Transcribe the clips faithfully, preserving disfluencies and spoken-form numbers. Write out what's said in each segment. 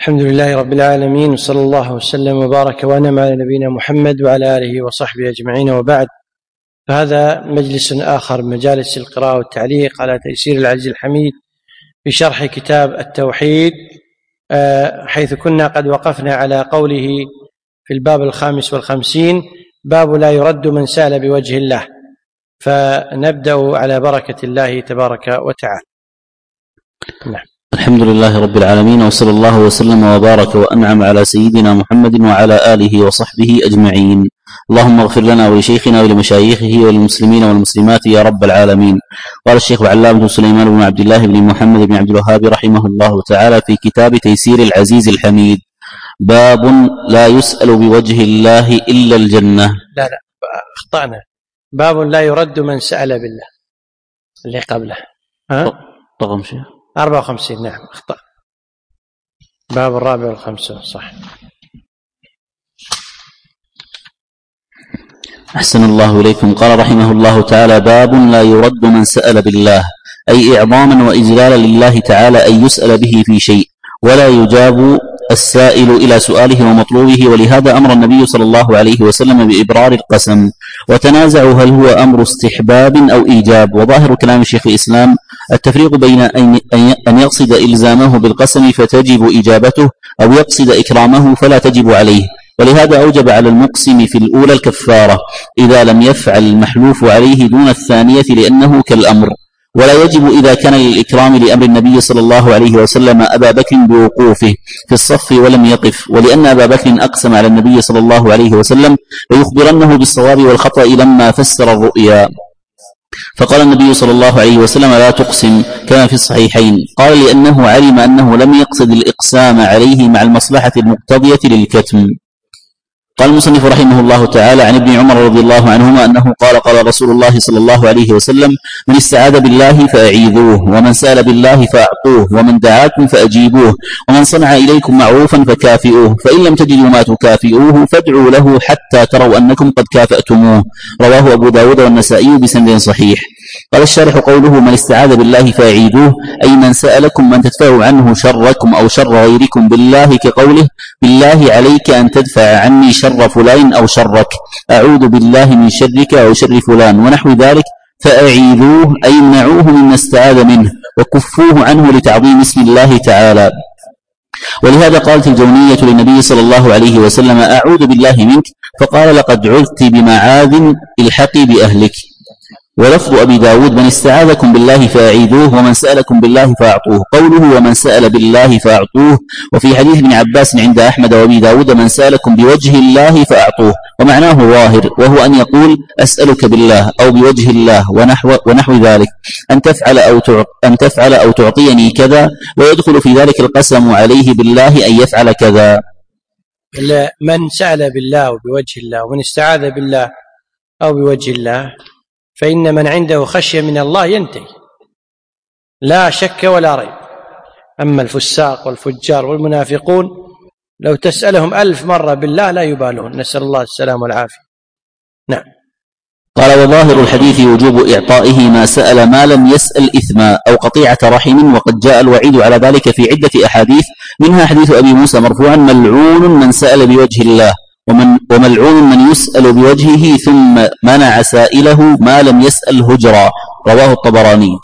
الحمد لله رب العالمين، وصلى الله وسلم وبارك وانعم على نبينا محمد وعلى اله وصحبه اجمعين، وبعد. فهذا مجلس اخر من مجالس القراءه والتعليق على تيسير العزيز الحميد في شرح كتاب التوحيد، حيث كنا قد وقفنا على قوله في الباب الخامس والخمسين: باب لا يرد من سأل بوجه الله. فنبدأ على بركة الله تبارك وتعالى. نعم. الحمد لله رب العالمين، وصلى الله وسلم وبارك وأنعم على سيدنا محمد وعلى آله وصحبه أجمعين. اللهم اغفر لنا ولشيخنا ولمشايخه وللمسلمين والمسلمات يا رب العالمين. قال الشيخ العلامة سليمان بن عبد الله بن محمد بن عبد الوهاب رحمه الله تعالى في كتاب تيسير العزيز الحميد: باب لا يسأل بوجه الله إلا الجنة. لا لا أخطأنا، باب لا يرد من سأل بالله اللي قبله. ها رقم شيء أربعة وخمسين. نعم أخطأ، باب الرابع والخمسون صح. أحسن الله إليكم. قال رحمه الله تعالى: باب لا يرد من سأل بالله، أي إعظاما وإجلالا لله تعالى أن يسأل به في شيء، ولا يجاب السائل إلى سؤاله ومطلوبه. ولهذا أمر النبي صلى الله عليه وسلم بإبرار القسم، وتنازعوا هل هو أمر استحباب أو إيجاب. وظاهر كلام شيخ الإسلام التفريق بين أن يقصد إلزامه بالقسم فتجب إجابته، أو يقصد إكرامه فلا تجب عليه. ولهذا أوجب على المقسم في الأولى الكفارة إذا لم يفعل المحلوف عليه دون الثانية، لأنه كالأمر. ولا يجب إذا كان للإكرام لأمر النبي صلى الله عليه وسلم أبا بكر بوقوفه في الصف ولم يقف، ولأن أبا بكر أقسم على النبي صلى الله عليه وسلم ليخبرنه بالصواب والخطأ لما فسر الرؤيا، فقال النبي صلى الله عليه وسلم: لا تقسم، كما في الصحيحين. قال: لأنه علم أنه لم يقصد الإقسام عليه مع المصلحة المقتضية للكتم. قال المصنف رحمه الله تعالى: عن ابن عمر رضي الله عنهما أنه قال: قال رسول الله صلى الله عليه وسلم: من استعاذ بالله فأعيذوه، ومن سأل بالله فأعطوه، ومن دعاكم فأجيبوه، ومن صنع إليكم معروفا فكافئوه، فإن لم تجدوا ما تكافئوه فادعوا له حتى تروا أنكم قد كافأتموه. رواه أبو داود والنسائي بسند صحيح. قال الشارح: قوله من استعاذ بالله فأعيذوه، أي من سألكم من تدفعوا عنه شركم أو شر غيركم بالله، كقوله: بالله عليك أن تدفع عني شر فلان أو شرك، أعوذ بالله من شرك أو شر فلان، ونحو ذلك. فأعيذوه أي امنعوه مما استعاذ منه، وكفوه عنه لتعظيم اسم الله تعالى. ولهذا قالت الجونية للنبي صلى الله عليه وسلم: أعوذ بالله منك، فقال: لقد عذت بمعاذ، الحقي بأهلك. ولفظ أبي داود: من استعاذكم بالله فأعيذوه، ومن سألكم بالله فأعطوه. قوله ومن سأل بالله فأعطوه، وفي حديث ابن عباس عند أحمد وأبي داود: من سألكم بوجه الله فأعطوه، ومعناه ظاهر، وهو أن يقول: أسألك بالله أو بوجه الله ونحو, ونحو ذلك، أن تفعل أو أن تفعل أو تعطيني كذا، ويدخل في ذلك القسم عليه بالله أن يفعل كذا. من سأل بالله وبوجه الله، ومن استعاذ بالله أو بوجه الله، فإن من عنده خشية من الله ينتهي، لا شك ولا ريب. أما الفساق والفجار والمنافقون لو تسألهم ألف مرة بالله لا يبالون، نسأل الله السلام والعافية. نعم. قال: وظاهر الحديث وجوب إعطائه ما سأل ما لم يسأل إثما أو قطيعة رحم، وقد جاء الوعيد على ذلك في عدة أحاديث، منها حديث أبي موسى مرفوعا: ملعون من سأل بوجه الله، ومن وملعون من يسأل بوجهه ثم منع سائله ما لم يسأل هجرا. رواه الطبراني.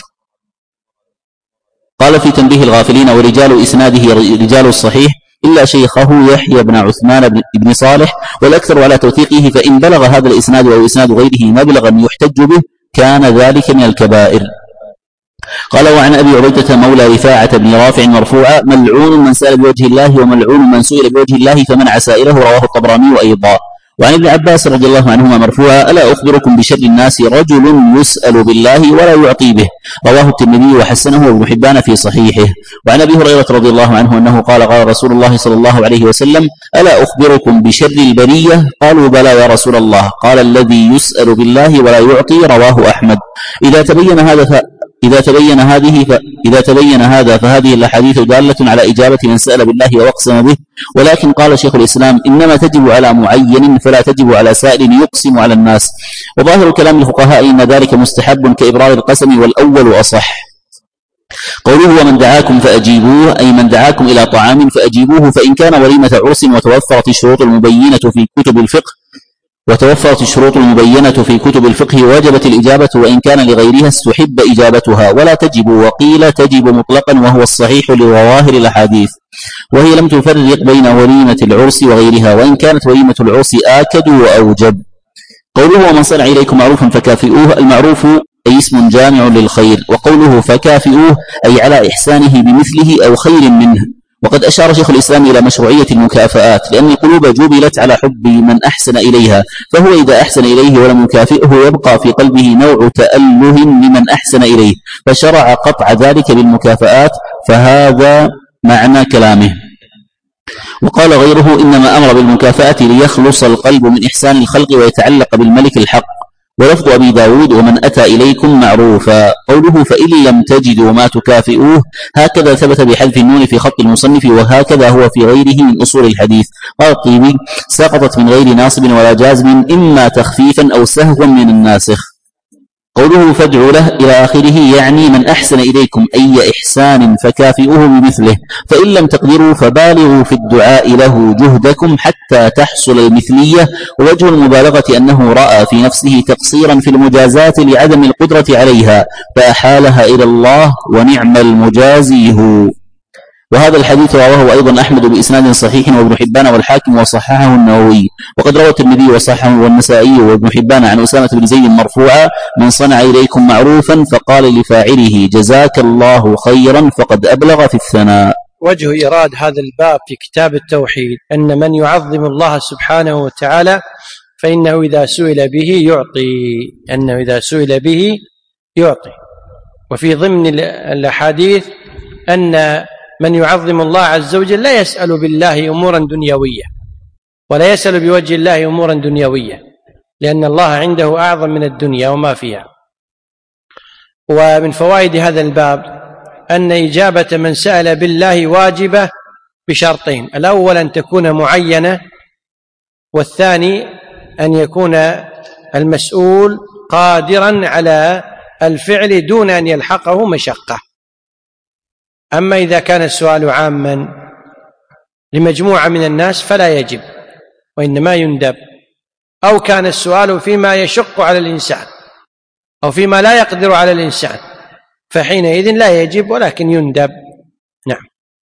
قال في تنبيه الغافلين: ورجال إسناده رجال الصحيح إلا شيخه يحيى بن عثمان بن صالح، والأكثر على توثيقه، فإن بلغ هذا الإسناد أو إسناد غيره مبلغا يحتج به كان ذلك من الكبائر. قال: وعن أبي عبيدة مولى رفاعة بن رافع مرفوعا: ملعون من سأل بوجه الله، وملعون من سئل بوجه الله فمنع سائله. رواه الطبراني أيضا. وعن ابن عباس رضي الله عنهما مرفوعا: ألا أخبركم بشر الناس رجل يسأل بالله ولا يعطي به. رواه الترمذي وحسنه وابن حبان في صحيحه. وعن أبي هريرة رضي الله عنه أنه قال: قال رسول الله صلى الله عليه وسلم: ألا أخبركم بشر البرية؟ قالوا: بلى يا رسول الله. قال: الذي يسأل بالله ولا يعطي. رواه أحمد. إذا تبين هذا ف... إذا تبين هذه ف... إذا تبين هذا فهذه الأحاديث دالة على إجابة من سأل بالله وأقسم به. ولكن قال شيخ الإسلام: إنما تجب على معين فلا تجب على سائل يقسم على الناس. وظاهر كلام الفقهاء إن ذلك مستحب كإبرار القسم، والأول أصح. قوله ومن دعاكم فأجيبوه أي من دعاكم إلى طعام فأجيبوه، فإن كان وليمة عرس وتوفرت الشروط المبينة في كتب الفقه وتوفرت الشروط المبينة في كتب الفقه وجبت الإجابة، وإن كان لغيرها استحب إجابتها ولا تجب، وقيل تجب مطلقا وهو الصحيح لظواهر الأحاديث، وهي لم تفرق بين وليمة العرس وغيرها، وإن كانت وليمة العرس آكد وأوجب. قوله ومن صنع إليكم معروفا فكافئوه، المعروف أي اسم جامع للخير، وقوله فكافئوه أي على إحسانه بمثله أو خير منه. وقد أشار شيخ الإسلام إلى مشروعية المكافآت، لأن القلوب جبلت على حب من أحسن إليها، فهو إذا أحسن إليه ولم يكافئه يبقى في قلبه نوع تأله لمن أحسن إليه، فشرع قطع ذلك بالمكافآت، فهذا معنى كلامه. وقال غيره إنما أمر بالمكافأة ليخلص القلب من إحسان الخلق ويتعلق بالملك الحق. ولفظ أبي داود ومن أتى إليكم معروفا، قوله فإن لم تجدوا ما تكافئوه، هكذا ثبت بحذف النون في خط المصنف، وهكذا هو في غيره من أصول الحديث. قال الطيبي سقطت من غير ناصب ولا جازم، إما تخفيفا أو سهوا من الناسخ. قوله فادعوا له إلى آخره يعني من أحسن إليكم أي إحسان فكافئوه بمثله، فإن لم تقدروا فبالغوا في الدعاء له جهدكم حتى تحصل المثلية. ووجه المبالغة أنه رأى في نفسه تقصيرا في المجازات لعدم القدرة عليها فأحالها إلى الله ونعم المجازي هو. وهذا الحديث رواه أيضا أحمد بإسناد صحيح وابن حبان والحاكم وصححه النووي. وقد روى الترمذي وصححه والنسائي وابن حبان عن أسامة بن زيد مرفوعا من صنع إليكم معروفا فقال لفاعله جزاك الله خيرا فقد أبلغ في الثناء. وجه إيراد هذا الباب في كتاب التوحيد أن من يعظم الله سبحانه وتعالى فإنه إذا سئل به يعطي، أنه إذا سئل به يعطي. وفي ضمن الأحاديث أن من يعظم الله عز وجل لا يسأل بالله أمورا دنيوية، ولا يسأل بوجه الله أمورا دنيوية، لأن الله عنده أعظم من الدنيا وما فيها. ومن فوائد هذا الباب أن إجابة من سأل بالله واجبة بشرطين: الأول أن تكون معينة، والثاني أن يكون المسؤول قادرا على الفعل دون أن يلحقه مشقة. أما إذا كان السؤال عاما لمجموعة من الناس فلا يجب وإنما يندب، أو كان السؤال فيما يشق على الإنسان أو فيما لا يقدر على الإنسان فحينئذ لا يجب ولكن يندب. نعم،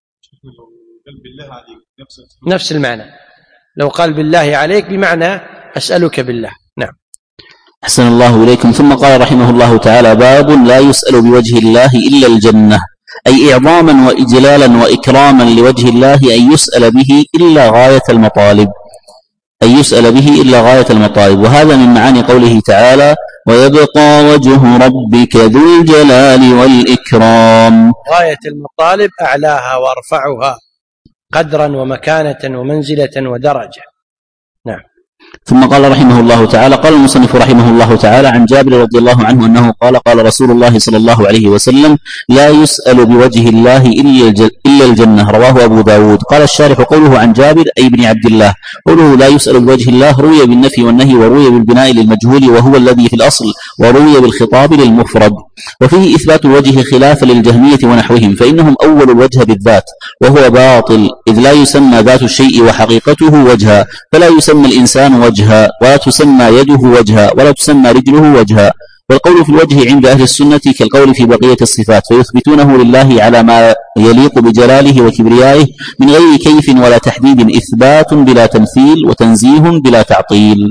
نفس المعنى. لو قال بالله عليك بمعنى أسألك بالله. نعم. أحسن الله إليكم. ثم قال رحمه الله تعالى باب لا يسأل بوجه الله إلا الجنة، أي إعظاما وإجلالا وإكراما لوجه الله أن يسأل به إلا غاية المطالب، أن يسأل به إلا غاية المطالب. وهذا من معاني قوله تعالى ويبقى وجه ربك ذو الجلال والإكرام. غاية المطالب أعلاها وأرفعها قدرا ومكانة ومنزلة ودرجة. نعم. ثم قال رحمه الله تعالى قال المصنف رحمه الله تعالى عن جابر رضي الله عنه أنه قال قال رسول الله صلى الله عليه وسلم لا يسأل بوجه الله إلا الجنة، رواه أبو داود. قال الشارح قوله عن جابر أي بن عبد الله، قوله لا يسأل بوجه الله روي بالنفي والنهي وروي بالبناء للمجهول وهو الذي في الأصل، وروي بالخطاب للمفرد. وفيه إثبات الوجه خلافا للجهمية ونحوهم، فإنهم أول الوجه بالذات وهو باطل، إذ لا يسمى ذات الشيء وحقيقته وجها، فلا يسمى الإنسان وجها، ولا تسمى يده وجها، ولا تسمى رجله وجها. والقول في الوجه عند أهل السنة كالقول في بقية الصفات، فيثبتونه لله على ما يليق بجلاله وكبريائه من غير كيف ولا تحديد، إثبات بلا تمثيل وتنزيه بلا تعطيل.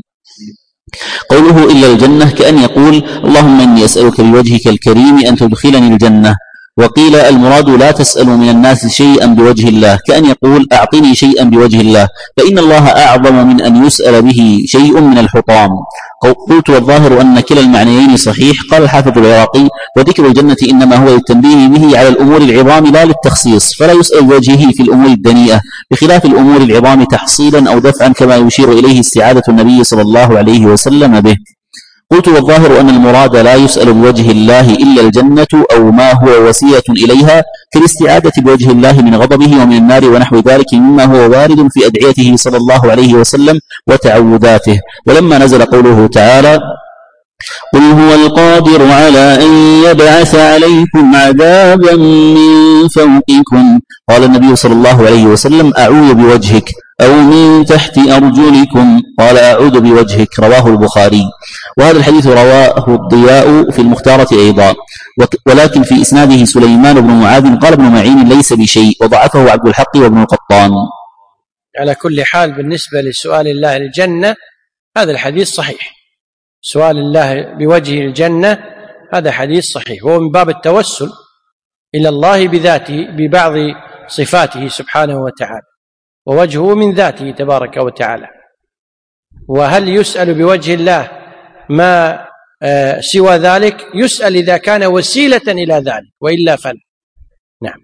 قوله إلا الجنة كأن يقول اللهم إني أسألك بوجهك الكريم أن تدخلني الجنة. وقيل المراد لا تسأل من الناس شيئا بوجه الله، كأن يقول أعطني شيئا بوجه الله، فإن الله أعظم من أن يسأل به شيء من الحطام. قلت والظاهر أن كلا المعنيين صحيح. قال الحافظ العراقي وذكر الجنة إنما هو للتنبيه به على الأمور العظام لا للتخصيص، فلا يسأل بوجهه في الأمور الدنيئة بخلاف الأمور العظام تحصيلا أو دفعا كما يشير إليه استعادة النبي صلى الله عليه وسلم به. قلت والظاهر أن المراد لا يسأل بوجه الله إلا الجنة أو ما هو وسيلة إليها كالاستعادة بوجه الله من غضبه ومن النار ونحو ذلك مما هو وارد في أدعيته صلى الله عليه وسلم وتعوذاته. ولما نزل قوله تعالى قل هو القادر على أن يبعث عليكم عذابا من فوقكم. قال النبي صلى الله عليه وسلم أعوذ بوجهك، أو من تحت أرجلكم، قال أعوذ بوجهك، رواه البخاري. وهذا الحديث رواه الضياء في المختارة أيضا، ولكن في إسناده سليمان بن معاذ قال ابن معين ليس بشيء، وضعفه عبد الحق وابن القطان. على كل حال بالنسبة لسؤال الله الجنة هذا الحديث صحيح، سؤال الله بوجه الجنة هذا حديث صحيح، وهو من باب التوسل إلى الله بذاته ببعض صفاته سبحانه وتعالى، ووجهه من ذاته تبارك وتعالى. وهل يسأل بوجه الله ما سوى ذلك؟ يسأل إذا كان وسيلة إلى ذلك، وإلا فلا. نعم.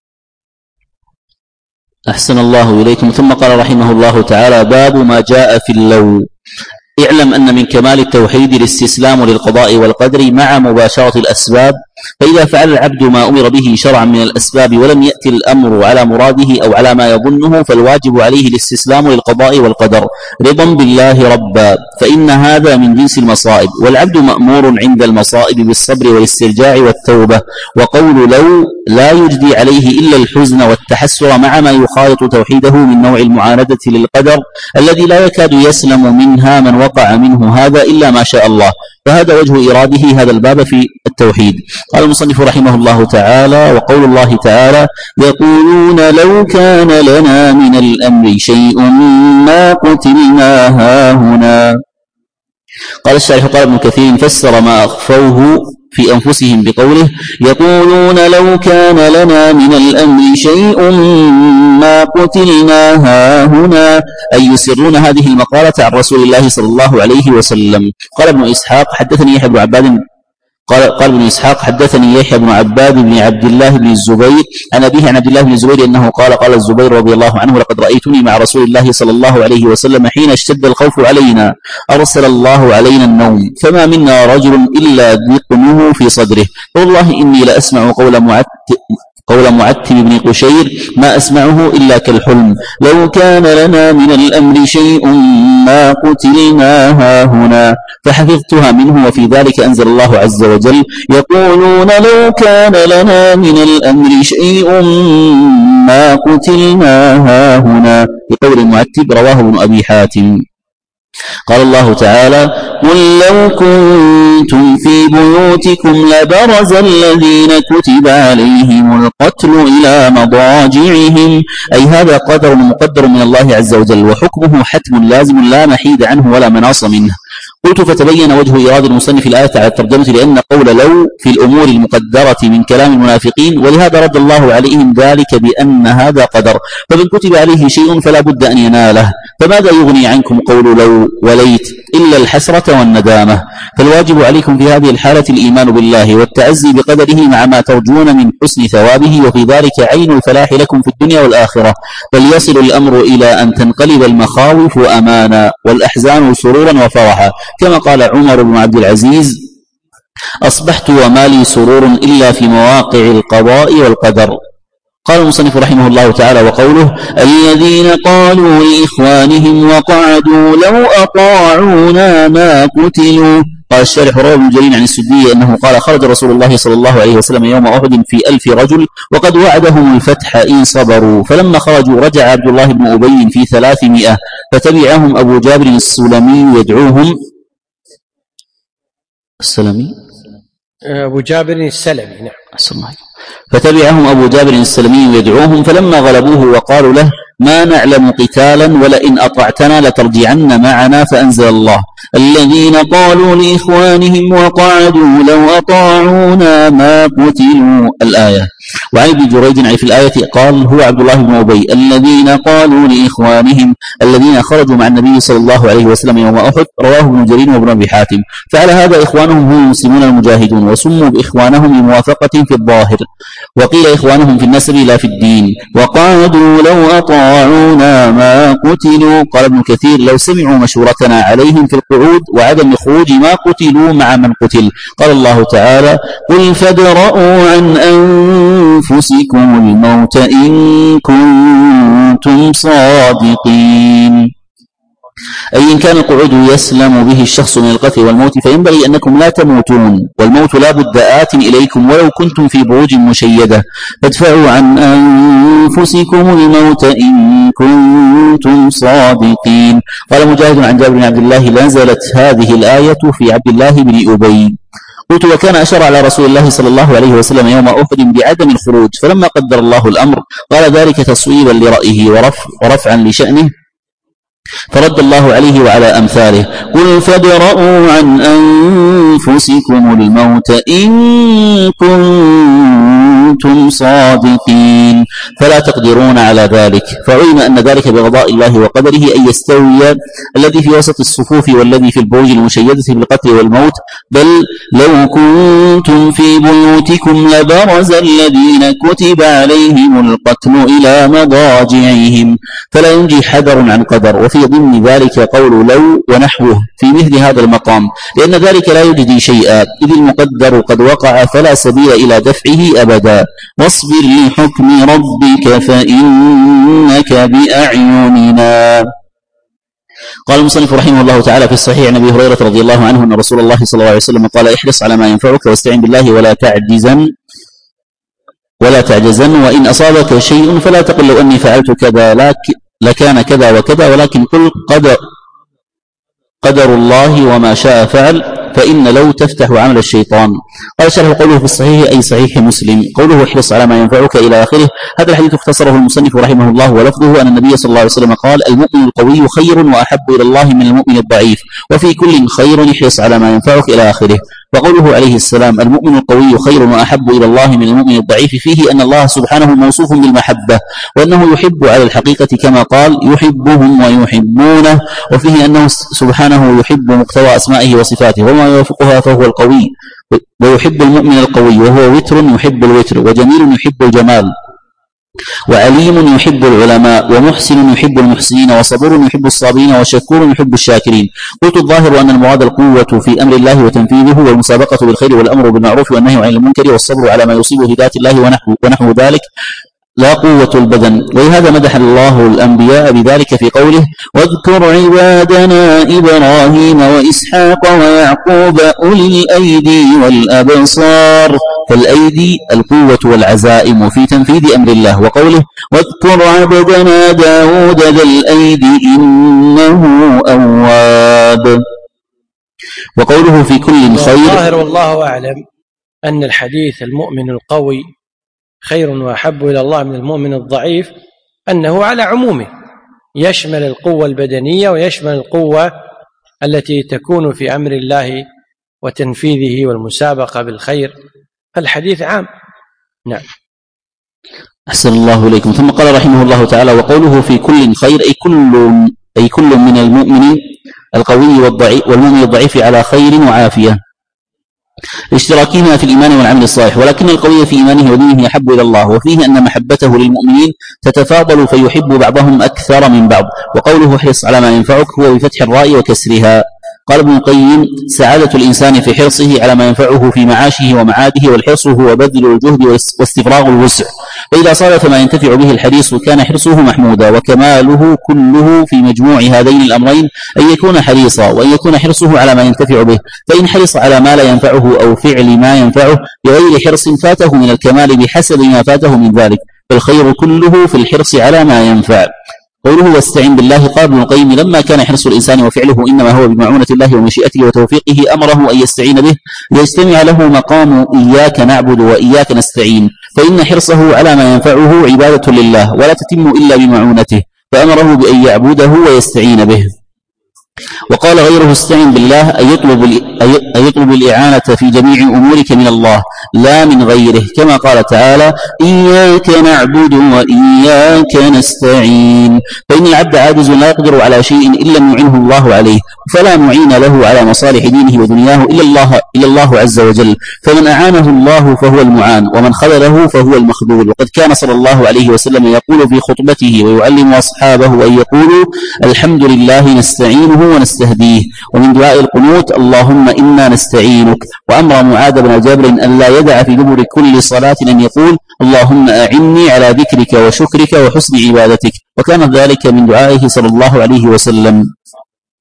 أحسن الله إليكم. ثم قال رحمه الله تعالى: باب ما جاء في اللو. اعلم أن من كمال التوحيد الاستسلام للقضاء والقدر مع مباشرة الأسباب، فإذا فعل العبد ما أمر به شرعا من الأسباب ولم يأتي الأمر على مراده أو على ما يظنه، فالواجب عليه الاستسلام للقضاء والقدر رضا بالله ربا، فإن هذا من جنس المصائب، والعبد مأمور عند المصائب بالصبر والاسترجاع والتوبة. وقول لو لا يجدي عليه إلا الحزن والتحسر مع ما يخالط توحيده من نوع المعاندة للقدر الذي لا يكاد يسلم منها من وقع منه هذا إلا ما شاء الله. فهذا وجه إراده هذا الباب في التوحيد. قال المصنف رحمه الله تعالى: وقول الله تعالى: يقولون لو كان لنا من الأمر شيء ما قتلنا هاهنا. قال الشارح قال ابن كثير: فسر ما أخفوه في أنفسهم بقوله: يقولون لو كان لنا من الأمر شيء ما قتلنا هاهنا، أي يسرون هذه المقالة عن رسول الله صلى الله عليه وسلم. قال ابن إسحاق: حدثني يحيى بن عباد قال قال ابن إسحاق حدثني يحيى بن عباد بن عبد الله بن الزبير عن أبيه عن عبد الله بن الزبير أنه قال: قال الزبير رضي الله عنه: لقد رأيتني مع رسول الله صلى الله عليه وسلم حين اشتد الخوف علينا أرسل الله علينا النوم، فما منا رجل إلا ذقنه في صدره، والله إني لأسمع قول معت قول معتب بن قشير ما أسمعه إلا كالحلم، لو كان لنا من الأمر شيء ما قتلنا هاهنا، فحفظتها منه. وفي ذلك أنزل الله عز وجل: يقولون لو كان لنا من الأمر شيء ما قتلنا هاهنا، بقول معتب، رواه ابن أبي حاتم. قال الله تعالى: قل لو كنتم في بيوتكم لبرز الذين كتب عليهم القتل إلى مضاجعهم، أي هذا قدر مقدر من الله عز وجل، وحكمه حتم لازم لا محيد عنه ولا مناص منه. قلت: فتبين وجه إرادة المصنف الآية على الترجمة، لأن قول لو في الأمور المقدرة من كلام المنافقين، ولهذا رد الله عليهم ذلك بأن هذا قدر، فمن كتب عليه شيء فلا بد أن يناله، فماذا يغني عنكم قول لو وليت إلا الحسرة والندامة؟ فالواجب عليكم في هذه الحالة الإيمان بالله والتعزي بقدره مع ما ترجون من حسن ثوابه، وفي ذلك عين الفلاح لكم في الدنيا والآخرة، بل يصل الأمر إلى أن تنقلب المخاوف أمانا والأحزان سرورا وفرحا، كما قال عمر بن عبد العزيز: أصبحت وما لي سرور إلا في مواقع القضاء والقدر. قال المصنف رحمه الله تعالى: وقوله: الذين قالوا لإخوانهم وقعدوا لو أطاعونا ما قتلوا. قال الشارح: رواه ابن جرير عن السدي أنه قال: خرج رسول الله صلى الله عليه وسلم يوم أحد في ألف رجل وقد وعدهم الفتح إن صبروا، فلما خرجوا رجع عبد الله بن أبي في ثلاثمائة، فتبعهم أبو جابر السلمي يدعوهم السلمي أبو جابر السلمي نعم فتبعهم أبو جابر السلمي يدعوهم، فلما غلبوه وقالوا له: ما نعلم قتالا ولئن أطعتنا لترجعن معنا، فأنزل الله: الذين قالوا لإخوانهم وقعدوا لو أطاعونا ما قتلوا، الآية. وعن ابن جريج في الآية قال: هو عبد الله بن أبي. الذين قالوا لإخوانهم الذين خرجوا مع النبي صلى الله عليه وسلم يوم أحد، رواه ابن جرير وابن أبي حاتم. فعلى هذا إخوانهم هم المسلمون المجاهدون، وسموا بإخوانهم لموافقة في الظاهر، وقيل إخوانهم في النسب لا في الدين. وقالوا لو أطاعونا ما قتلوا. قال ابن كثير: لو سمعوا مشورتنا عليهم في القعود وعدم الخروج ما قتلوا مع من قتل. قال الله تعالى: قل فادرءوا عن أنفسكم الموت إن كنتم صادقين. أي إن كان القعود يسلم به الشخص من القتل والموت فينبغي أنكم لا تموتون، والموت لا بد آت إليكم ولو كنتم في بروج مشيدة، فادفعوا عن أنفسكم الموت إن كنتم صادقين. قال مجاهد عن جابر بن عبد الله: نزلت هذه الآية في عبد الله بن أبي. قلت: وكان أشار على رسول الله صلى الله عليه وسلم يوم أحد بعدم الخروج، فلما قدر الله الأمر قال ذلك تصويبا لرأيه ورفع ورفعا لشأنه، فرد الله عليه وعلى أمثاله: قل فادرءوا عن أنفسكم الموت إن كنتم صادقين، فلا تقدرون على ذلك. فعلم أن ذلك بقضاء الله وقدره أن يستوي الذي في وسط الصفوف والذي في البروج المشيدة بالقتل والموت، بل لو كنتم في بيوتكم لبرز الذين كتب عليهم القتل إلى مضاجعهم، فلا ينجي حذر عن قدر. وفي ضمن ذلك قول لو ونحوه في مثل هذا المقام، لأن ذلك لا يجدي شيئا، إذ المقدر قد وقع فلا سبيل إلى دفعه أبدا. واصبر لحكم ربك فإنك بأعيننا. قال المصنف رحمه الله تعالى في الصحيح عن أبي هريرة رضي الله عنه أن رسول الله صلى الله عليه وسلم قال: احرص على ما ينفعك واستعن بالله ولا تعجزن ولا تعجزن وإن أصابك شيء فلا تقل لو أني فعلت كذا لكن لكان كذا وكذا، ولكن قل قدر, قدر الله وما شاء فعل، فإن لو تفتح عمل الشيطان. قال شرح قوله في الصحيح أي صحيح مسلم، قوله احرص على ما ينفعك إلى آخره. هذا الحديث اختصره المصنف رحمه الله، ولفظه أن النبي صلى الله عليه وسلم قال: المؤمن القوي خير وأحب إلى الله من المؤمن الضعيف، وفي كل خير احرص على ما ينفعك إلى آخره. وقوله عليه السلام: المؤمن القوي خير وأحب إلى الله من المؤمن الضعيف، فيه أن الله سبحانه موصوف بالمحبة، وأنه يحب على الحقيقة كما قال: يحبهم ويحبونه، وفيه أنه سبحانه يحب مقتضى أسمائه وصفاته وما يوافقها فهو القوي، ويحب المؤمن القوي، وهو وتر يحب الوتر، وجميل يحب الجمال، وعليم يحب العلماء، ومحسن يحب المحسنين، وصبور يحب الصابرين، وشكور يحب الشاكرين. قلت: الظاهر أن المراد القوة في أمر الله وتنفيذه، والمسابقة بالخير والأمر بالمعروف والنهي عن المنكر، والصبر على ما يصيب هداية الله ونحو, ونحو ذلك، لا قوة البدن. ولهذا مدح الله الأنبياء بذلك في قوله: واذكر عبادنا إبراهيم وإسحاق ويعقوب أولي الأيدي والأبصار. فالأيدي القوة والعزائم في تنفيذ أمر الله. وقوله: واذكر عبدنا داود ذا الأيدي إنه أواب. وقوله في كل خير. الظاهر والله أعلم أن الحديث المؤمن القوي خير وأحب إلى الله من المؤمن الضعيف أنه على عمومه، يشمل القوة البدنية ويشمل القوة التي تكون في أمر الله وتنفيذه والمسابقة بالخير، فالحديث عام. نعم. أحسن الله إليكم. ثم قال رحمه الله تعالى: وقوله في كل خير أي كل, أي كل من المؤمن القوي والضعيف والمؤمن الضعيف على خير وعافية، لاشتراكهما في الإيمان والعمل الصالح، ولكن القوي في إيمانه ودينه أحب إلى الله، وفيه أن محبته للمؤمنين تتفاضل فيحب بعضهم أكثر من بعض. وقوله احرص على ما ينفعك هو بفتح الراء وكسرها. قال ابن القيم: سعادة الإنسان في حرصه على ما ينفعه في معاشه ومعاده، والحرص هو بذل الجهد واستفراغ الوسع، فإذا صادف ما ينتفع به الحريص كان حرصه محمودا. وكماله كله في مجموع هذين الأمرين أن يكون حريصا وأن يكون حرصه على ما ينتفع به، فإن حرص على ما لا ينفعه أو فعل ما ينفعه بغير حرص فاته من الكمال بحسب ما فاته من ذلك، فالخير كله في الحرص على ما ينفع. قوله واستعن بالله. قال ابن القيم: لما كان حرص الإنسان وفعله إنما هو بمعونة الله ومشيئته وتوفيقه أمره أن يستعين به ليجتمع له مقام إياك نعبد وإياك نستعين، فإن حرصه على ما ينفعه عبادة لله ولا تتم إلا بمعونته، فأمره بأن يعبده ويستعين به. وقال غيره: استعن بالله أن يطلب, أن يطلب الإعانة في جميع أمورك من الله لا من غيره، كما قال تعالى: إياك نعبد وإياك نستعين. فإن العبد عاجز لا يقدر على شيء إلا لم يعنه الله عليه، فلا معين له على مصالح دينه ودنياه إلا الله, إلا الله عز وجل، فمن أعانه الله فهو المعان، ومن خذله فهو المخذول. وقد كان صلى الله عليه وسلم يقول في خطبته ويعلم أصحابه أن يقولوا: الحمد لله نستعينه ونستهديه. ومن دعاء القنوت: اللهم إنا نستعينك. وأمر معاذ بن جبل أن لا يدع في دبر كل صلاة أن يقول: اللهم أعني على ذكرك وشكرك وحسن عبادتك، وكان ذلك من دعائه صلى الله عليه وسلم.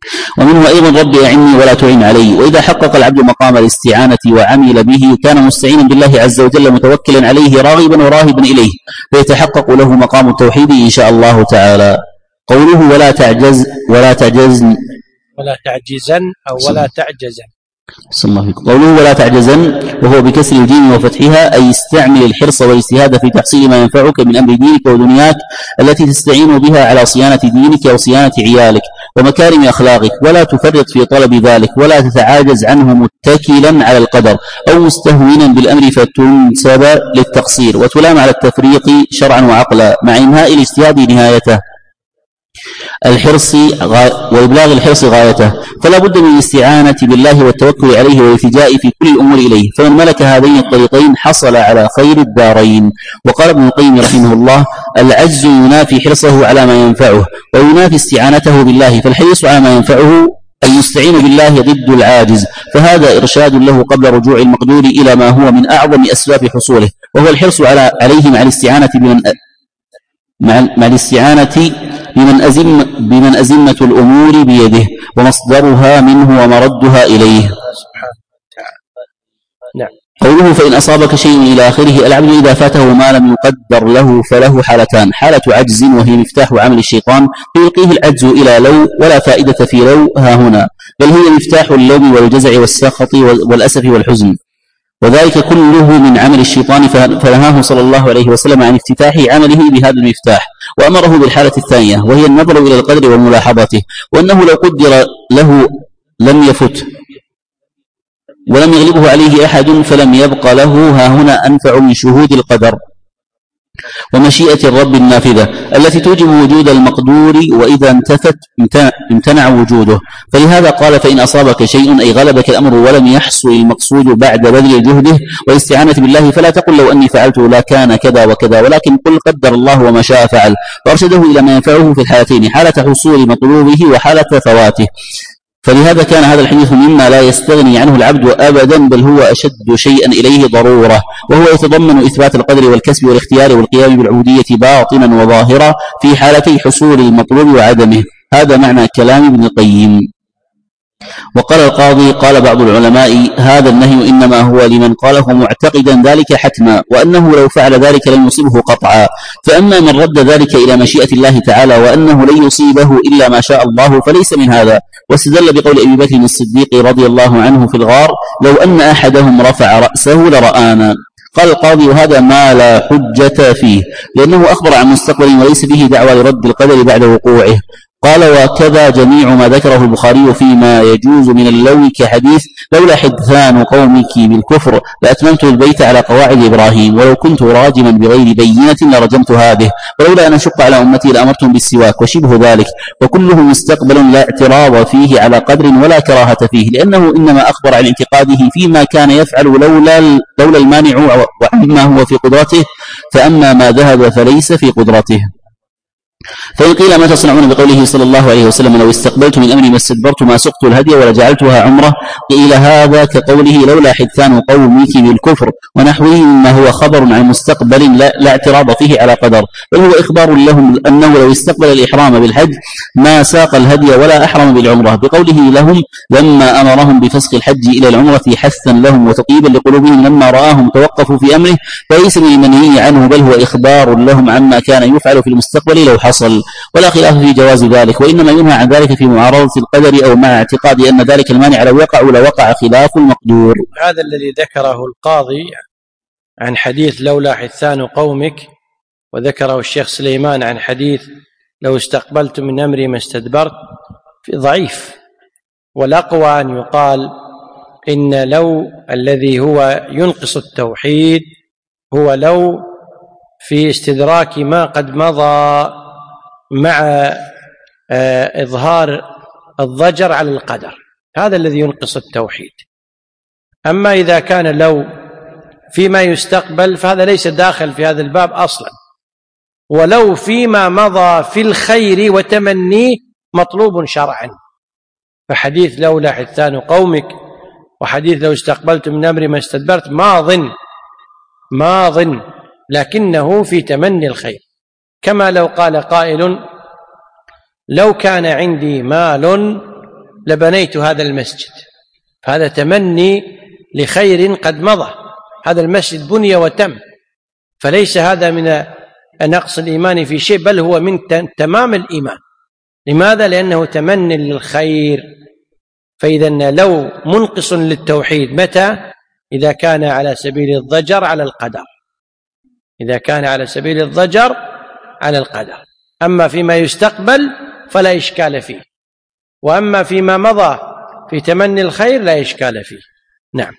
ومنه أيضا رب أعني ولا تعن علي. وإذا حقق العبد مقام الاستعانة وعمل به كان مستعينا بالله عز وجل متوكلا عليه راغبا وراهبا إليه، فيتحقق له مقام التوحيد إن شاء الله تعالى. قوله ولا تعجز ولا تعجزن ولا تعجزن أو ولا تعجزن صلى الله عليه وسلم. قوله ولا تعجزن وهو بكسر الجيم وفتحها أي استعمل الحرص والاجتهاد في تحصيل ما ينفعك من أمر دينك ودنياك التي تستعين بها على صيانة دينك وصيانة عيالك ومكارم أخلاقك، ولا تفرط في طلب ذلك، ولا تتعاجز عنه متكلا على القدر أو مستهونا بالأمر فتنسب للتقصير وتلام على التفريط شرعا وعقلا مع إنهاء الاجتهاد نهايته الحرص وإبلاغ الحرص غايته. فلا بد من الاستعانة بالله والتوكل عليه والالتجاء في كل الأمور إليه، فمن ملك هذين الطريقين حصل على خير الدارين. وقال ابن القيم رحمه الله العجز ينافي حرصه على ما ينفعه وينافي استعانته بالله، فالحرص على ما ينفعه أن يستعين بالله ضد العاجز، فهذا إرشاد له قبل رجوع المقدور إلى ما هو من أعظم أسباب حصوله، وهو الحرص على عليه مع الاستعانة بمن مع, مع الاستعانة بمن أزم بمن أزمة الأمور بيده ومصدرها منه ومردها إليه. نعم. قوله فإن أصابك شيء إلى آخره. العبد إذا فاته ما لم يقدر له فله حالتان: حالة عجز وهي مفتاح عمل الشيطان فيلقيه العجز إلى لو، ولا فائدة في لو ها هنا، بل هي مفتاح اللوم والجزع والسخط والأسف والحزن، وذلك كله من عمل الشيطان، فنهاه صلى الله عليه وسلم عن افتتاح عمله بهذا المفتاح، وأمره بالحالة الثانية وهي النظر إلى القدر وملاحظته، وأنه لو قدر له لم يفت ولم يغلبه عليه أحد فلم يبق له ها هنا أنفع من شهود القدر ومشيئة الرب النافذة التي توجب وجود المقدور، وإذا انتفت امتنع وجوده. فلهذا قال فإن أصابك شيء أي غلبك الأمر ولم يحصل المقصود بعد بذل جهده والاستعانة بالله، فلا تقل لو أني فعلت لا كان كذا وكذا، ولكن قل قدر الله وما شاء فعل، فأرشده إلى ما ينفعه في الحالتين، حالة حصول مطلوبه وحالة فواته. فلهذا كان هذا الحديث مما لا يستغني عنه العبد أبدا، بل هو أشد شيئا إليه ضرورة، وهو يتضمن إثبات القدر والكسب والاختيار والقيام بالعبودية باطنا وظاهرا في حالتي حصول المطلوب وعدمه. هذا معنى كلام ابن القيم. وقال القاضي قال بعض العلماء هذا النهي إنما هو لمن قاله معتقدا ذلك حتما، وأنه لو فعل ذلك لن يصيبه قطعا، فأما من رد ذلك إلى مشيئة الله تعالى وأنه لن يصيبه إلا ما شاء الله فليس من هذا. واستدل بقول أبي بكر الصديق رضي الله عنه في الغار لو أن أحدهم رفع رأسه لرآنا. قال القاضي وهذا ما لا حجة فيه، لأنه أخبر عن مستقبل وليس فيه دعوى لرد القدر بعد وقوعه. قال وكذا جميع ما ذكره البخاري فيما يجوز من اللوم كحديث لولا حدثان قومك بالكفر لأتممت البيت على قواعد إبراهيم ولو كنت راجما بغير بينة لرجمت هذه، ولولا أن أشق على أمتي لأمرتهم بالسواك وشبه ذلك، وكله مستقبل لا اعتراض فيه على قدر ولا كراهة فيه، لأنه إنما أخبر عن اعتقاده فيما كان يفعل لولا, لولا المانع وعما هو في قدرته، فأما ما ذهب فليس في قدرته. فإن قيل ما تصنعون بقوله صلى الله عليه وسلم لو استقبلت من أمري ما استدبرت ما سقت الهدي ولجعلتها عمرة، قيل هذا كقوله لولا حدثان قومك بالكفر ونحوه مما هو خبر عن مستقبل لا, لا اعتراض فيه على قدر، بل هو إخبار لهم أنه لو استقبل الإحرام بالحج ما ساق الهدي ولا أحرم بالعمرة، بقوله لهم لما أمرهم بفسخ الحج إلى العمرة حثا لهم وتطيبا لقلوبهم لما رآهم توقفوا في أمره، فليس من المنهي عنه بل هو إخبار لهم عما كان يفعل في المستقبل لو حصل، ولا خلاف في جواز ذلك، وإنما ينهى عن ذلك في معارضة القدر أو مع اعتقاد أن ذلك المانع لو يقع لوقع خلاف المقدور. هذا الذي ذكره القاضي عن حديث لولا حثان قومك، وذكره الشيخ سليمان عن حديث لو استقبلت من أمري ما استدبرت، في ضعيف، والأقوى أن يقال إن لو الذي هو ينقص التوحيد هو لو في استدراك ما قد مضى مع إظهار الضجر على القدر، هذا الذي ينقص التوحيد. أما إذا كان لو فيما يستقبل فهذا ليس داخل في هذا الباب أصلا، ولو فيما مضى في الخير وتمنيه مطلوب شرعا، فحديث لولا حثان قومك وحديث لو استقبلت من أمري ما استدبرت ماض ماض لكنه في تمني الخير، كما لو قال قائل لو كان عندي مال لبنيت هذا المسجد، فهذا تمني لخير قد مضى، هذا المسجد بني وتم، فليس هذا من نقص الإيمان في شيء، بل هو من تمام الإيمان. لماذا؟ لأنه تمني للخير. فإذا لو منقص للتوحيد متى؟ إذا كان على سبيل الضجر على القدر، إذا كان على سبيل الضجر على القدر. أما فيما يستقبل فلا إشكال فيه، وأما فيما مضى في تمني الخير لا إشكال فيه. نعم.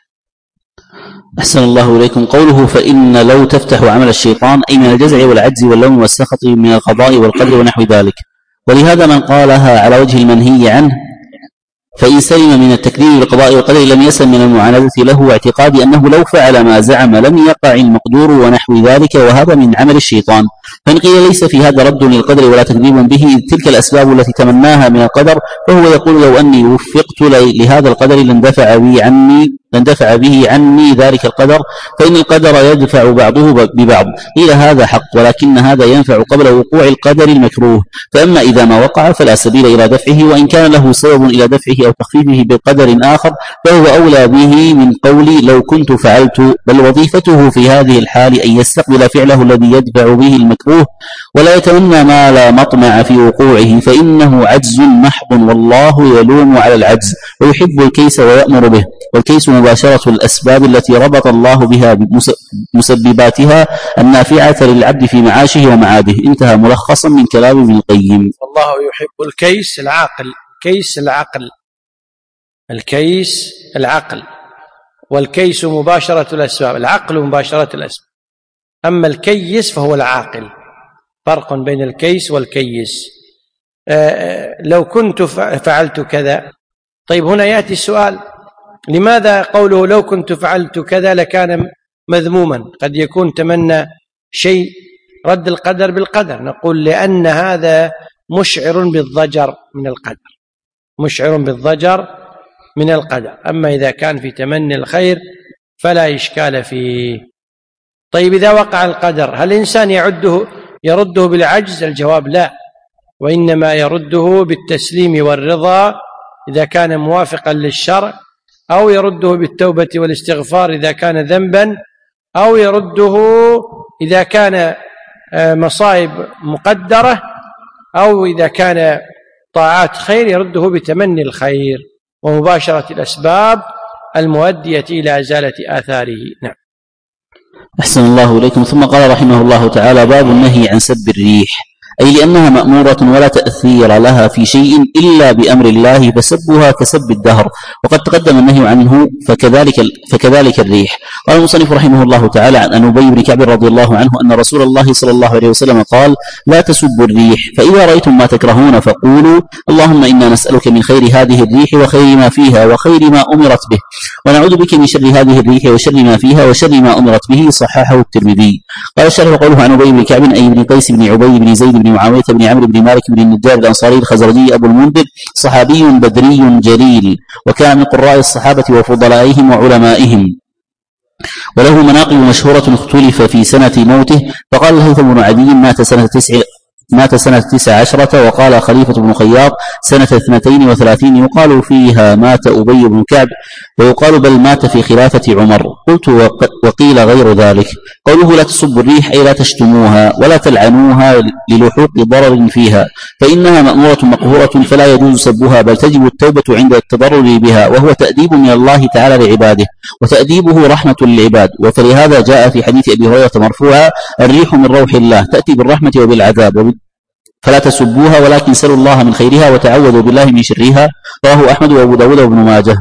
أحسن الله إليكم. قوله فإن لو تفتح عمل الشيطان، أي من الجزع والعجز واللوم والسخط من القضاء والقدر ونحو ذلك. ولهذا من قالها على وجه المنهي عنه فإن سلم من التكذيب بالقضاء والقدر لم يسلم من المعاندة له، واعتقاد أنه لو فعل ما زعم لم يقع المقدور ونحو ذلك، وهذا من عمل الشيطان. فإن قيل ليس في هذا رد للقدر ولا تكذيب به، إذ تلك الأسباب التي تمناها من القدر، فهو يقول لو أني وفقت لهذا القدر لاندفع به عني لاندفع به عني ذلك القدر، فإن القدر يدفع بعضه ببعض. قيل هذا حق، ولكن هذا ينفع قبل وقوع القدر المكروه، فأما إذا ما وقع فلا سبيل إلى دفعه، وإن كان له سبب إلى دفعه أو تخفيفه بقدر آخر فهو أولى به من قولي لو كنت فعلت، بل وظيفته في هذه الحال أن يستقبل فعله الذي يدفع به المكروه، ولا يتمنى ما لا مطمع في وقوعه، فإنه عجز محض، والله يلوم على العجز ويحب الكيس ويأمر به. والكيس مباشرة الأسباب التي ربط الله بها مسبباتها النافعة للعبد في معاشه ومعاده. انتهى ملخصا من كلام ابن القيم. والله يحب الكيس العاقل، كيس العقل، الكيس العقل، والكيس مباشرة الأسباب، العقل مباشرة الأسباب، أما الكيس فهو العاقل. فرق بين الكيس والكيس. آه لو كنت فعلت كذا. طيب هنا يأتي السؤال، لماذا قوله لو كنت فعلت كذا لكان مذموما؟ قد يكون تمنى شيء رد القدر بالقدر. نقول لأن هذا مشعر بالضجر من القدر، مشعر بالضجر من القدر. أما إذا كان في تمني الخير فلا إشكال فيه. طيب إذا وقع القدر هل الإنسان يعده يرده بالعجز؟ الجواب لا، وإنما يرده بالتسليم والرضا إذا كان موافقا للشرع، أو يرده بالتوبة والاستغفار إذا كان ذنبا، أو يرده إذا كان مصائب مقدرة، أو إذا كان طاعات خير يرده بتمني الخير ومباشرة الأسباب المؤدية إلى إزالة آثاره. نعم. أحسن الله إليكم. ثم قال رحمه الله تعالى: باب النهي عن سب الريح، أي لأنها مأمورة ولا تأثير لها في شيء إلا بأمر الله، فسبها كسب الدهر، وقد تقدم النهي عنه، فكذلك فكذلك الريح. قال المصنف رحمه الله تعالى عن أبي بن كعب رضي الله عنه أن رسول الله صلى الله عليه وسلم قال: لا تسبوا الريح، فإذا رأيتم ما تكرهون فقولوا اللهم إنا نسألك من خير هذه الريح وخير ما فيها وخير ما أمرت به، ونعوذ بك من شر هذه الريح وشر ما فيها وشر ما أمرت به. صححه الترمذي. قال الشارح قوله عن أبي بن كعب أي بن قيس بن عبي بن زيد بن معاوية بن عمرو بن مالك بن النجار الأنصاري الخزرجي أبو المنذر، صحابي بدري جليل، وكان من قراء الصحابة وفضلائهم وعلمائهم، وله مناقب مشهورة اختلف في سنة موته. فقال الهيثم بن عدي مات سنة تسع مات سنة تسع عشرة، وقال خليفة بن خياط سنة اثنتين وثلاثين، يقال فيها مات أبي بن كعب، ويقال بل مات في خلافة عمر. قلت وقيل غير ذلك. قوله لا تسبوا الريح أي لا تشتموها ولا تلعنوها للحوق ضرر فيها، فإنها مأمورة مقهورة فلا يجوز سبها، بل تجب التوبة عند التضرر بها، وهو تأديب من الله تعالى لعباده، وتأديبه رحمة للعباد. وفلهذا جاء في حديث أبي هريرة مرفوعا: الريح من روح الله تأتي بالرحمة وبالعذاب، فلا تسبوها ولكن سلوا الله من خيرها وتعوذوا بالله من شرها. رواه أحمد وأبو داود وابن ماجه.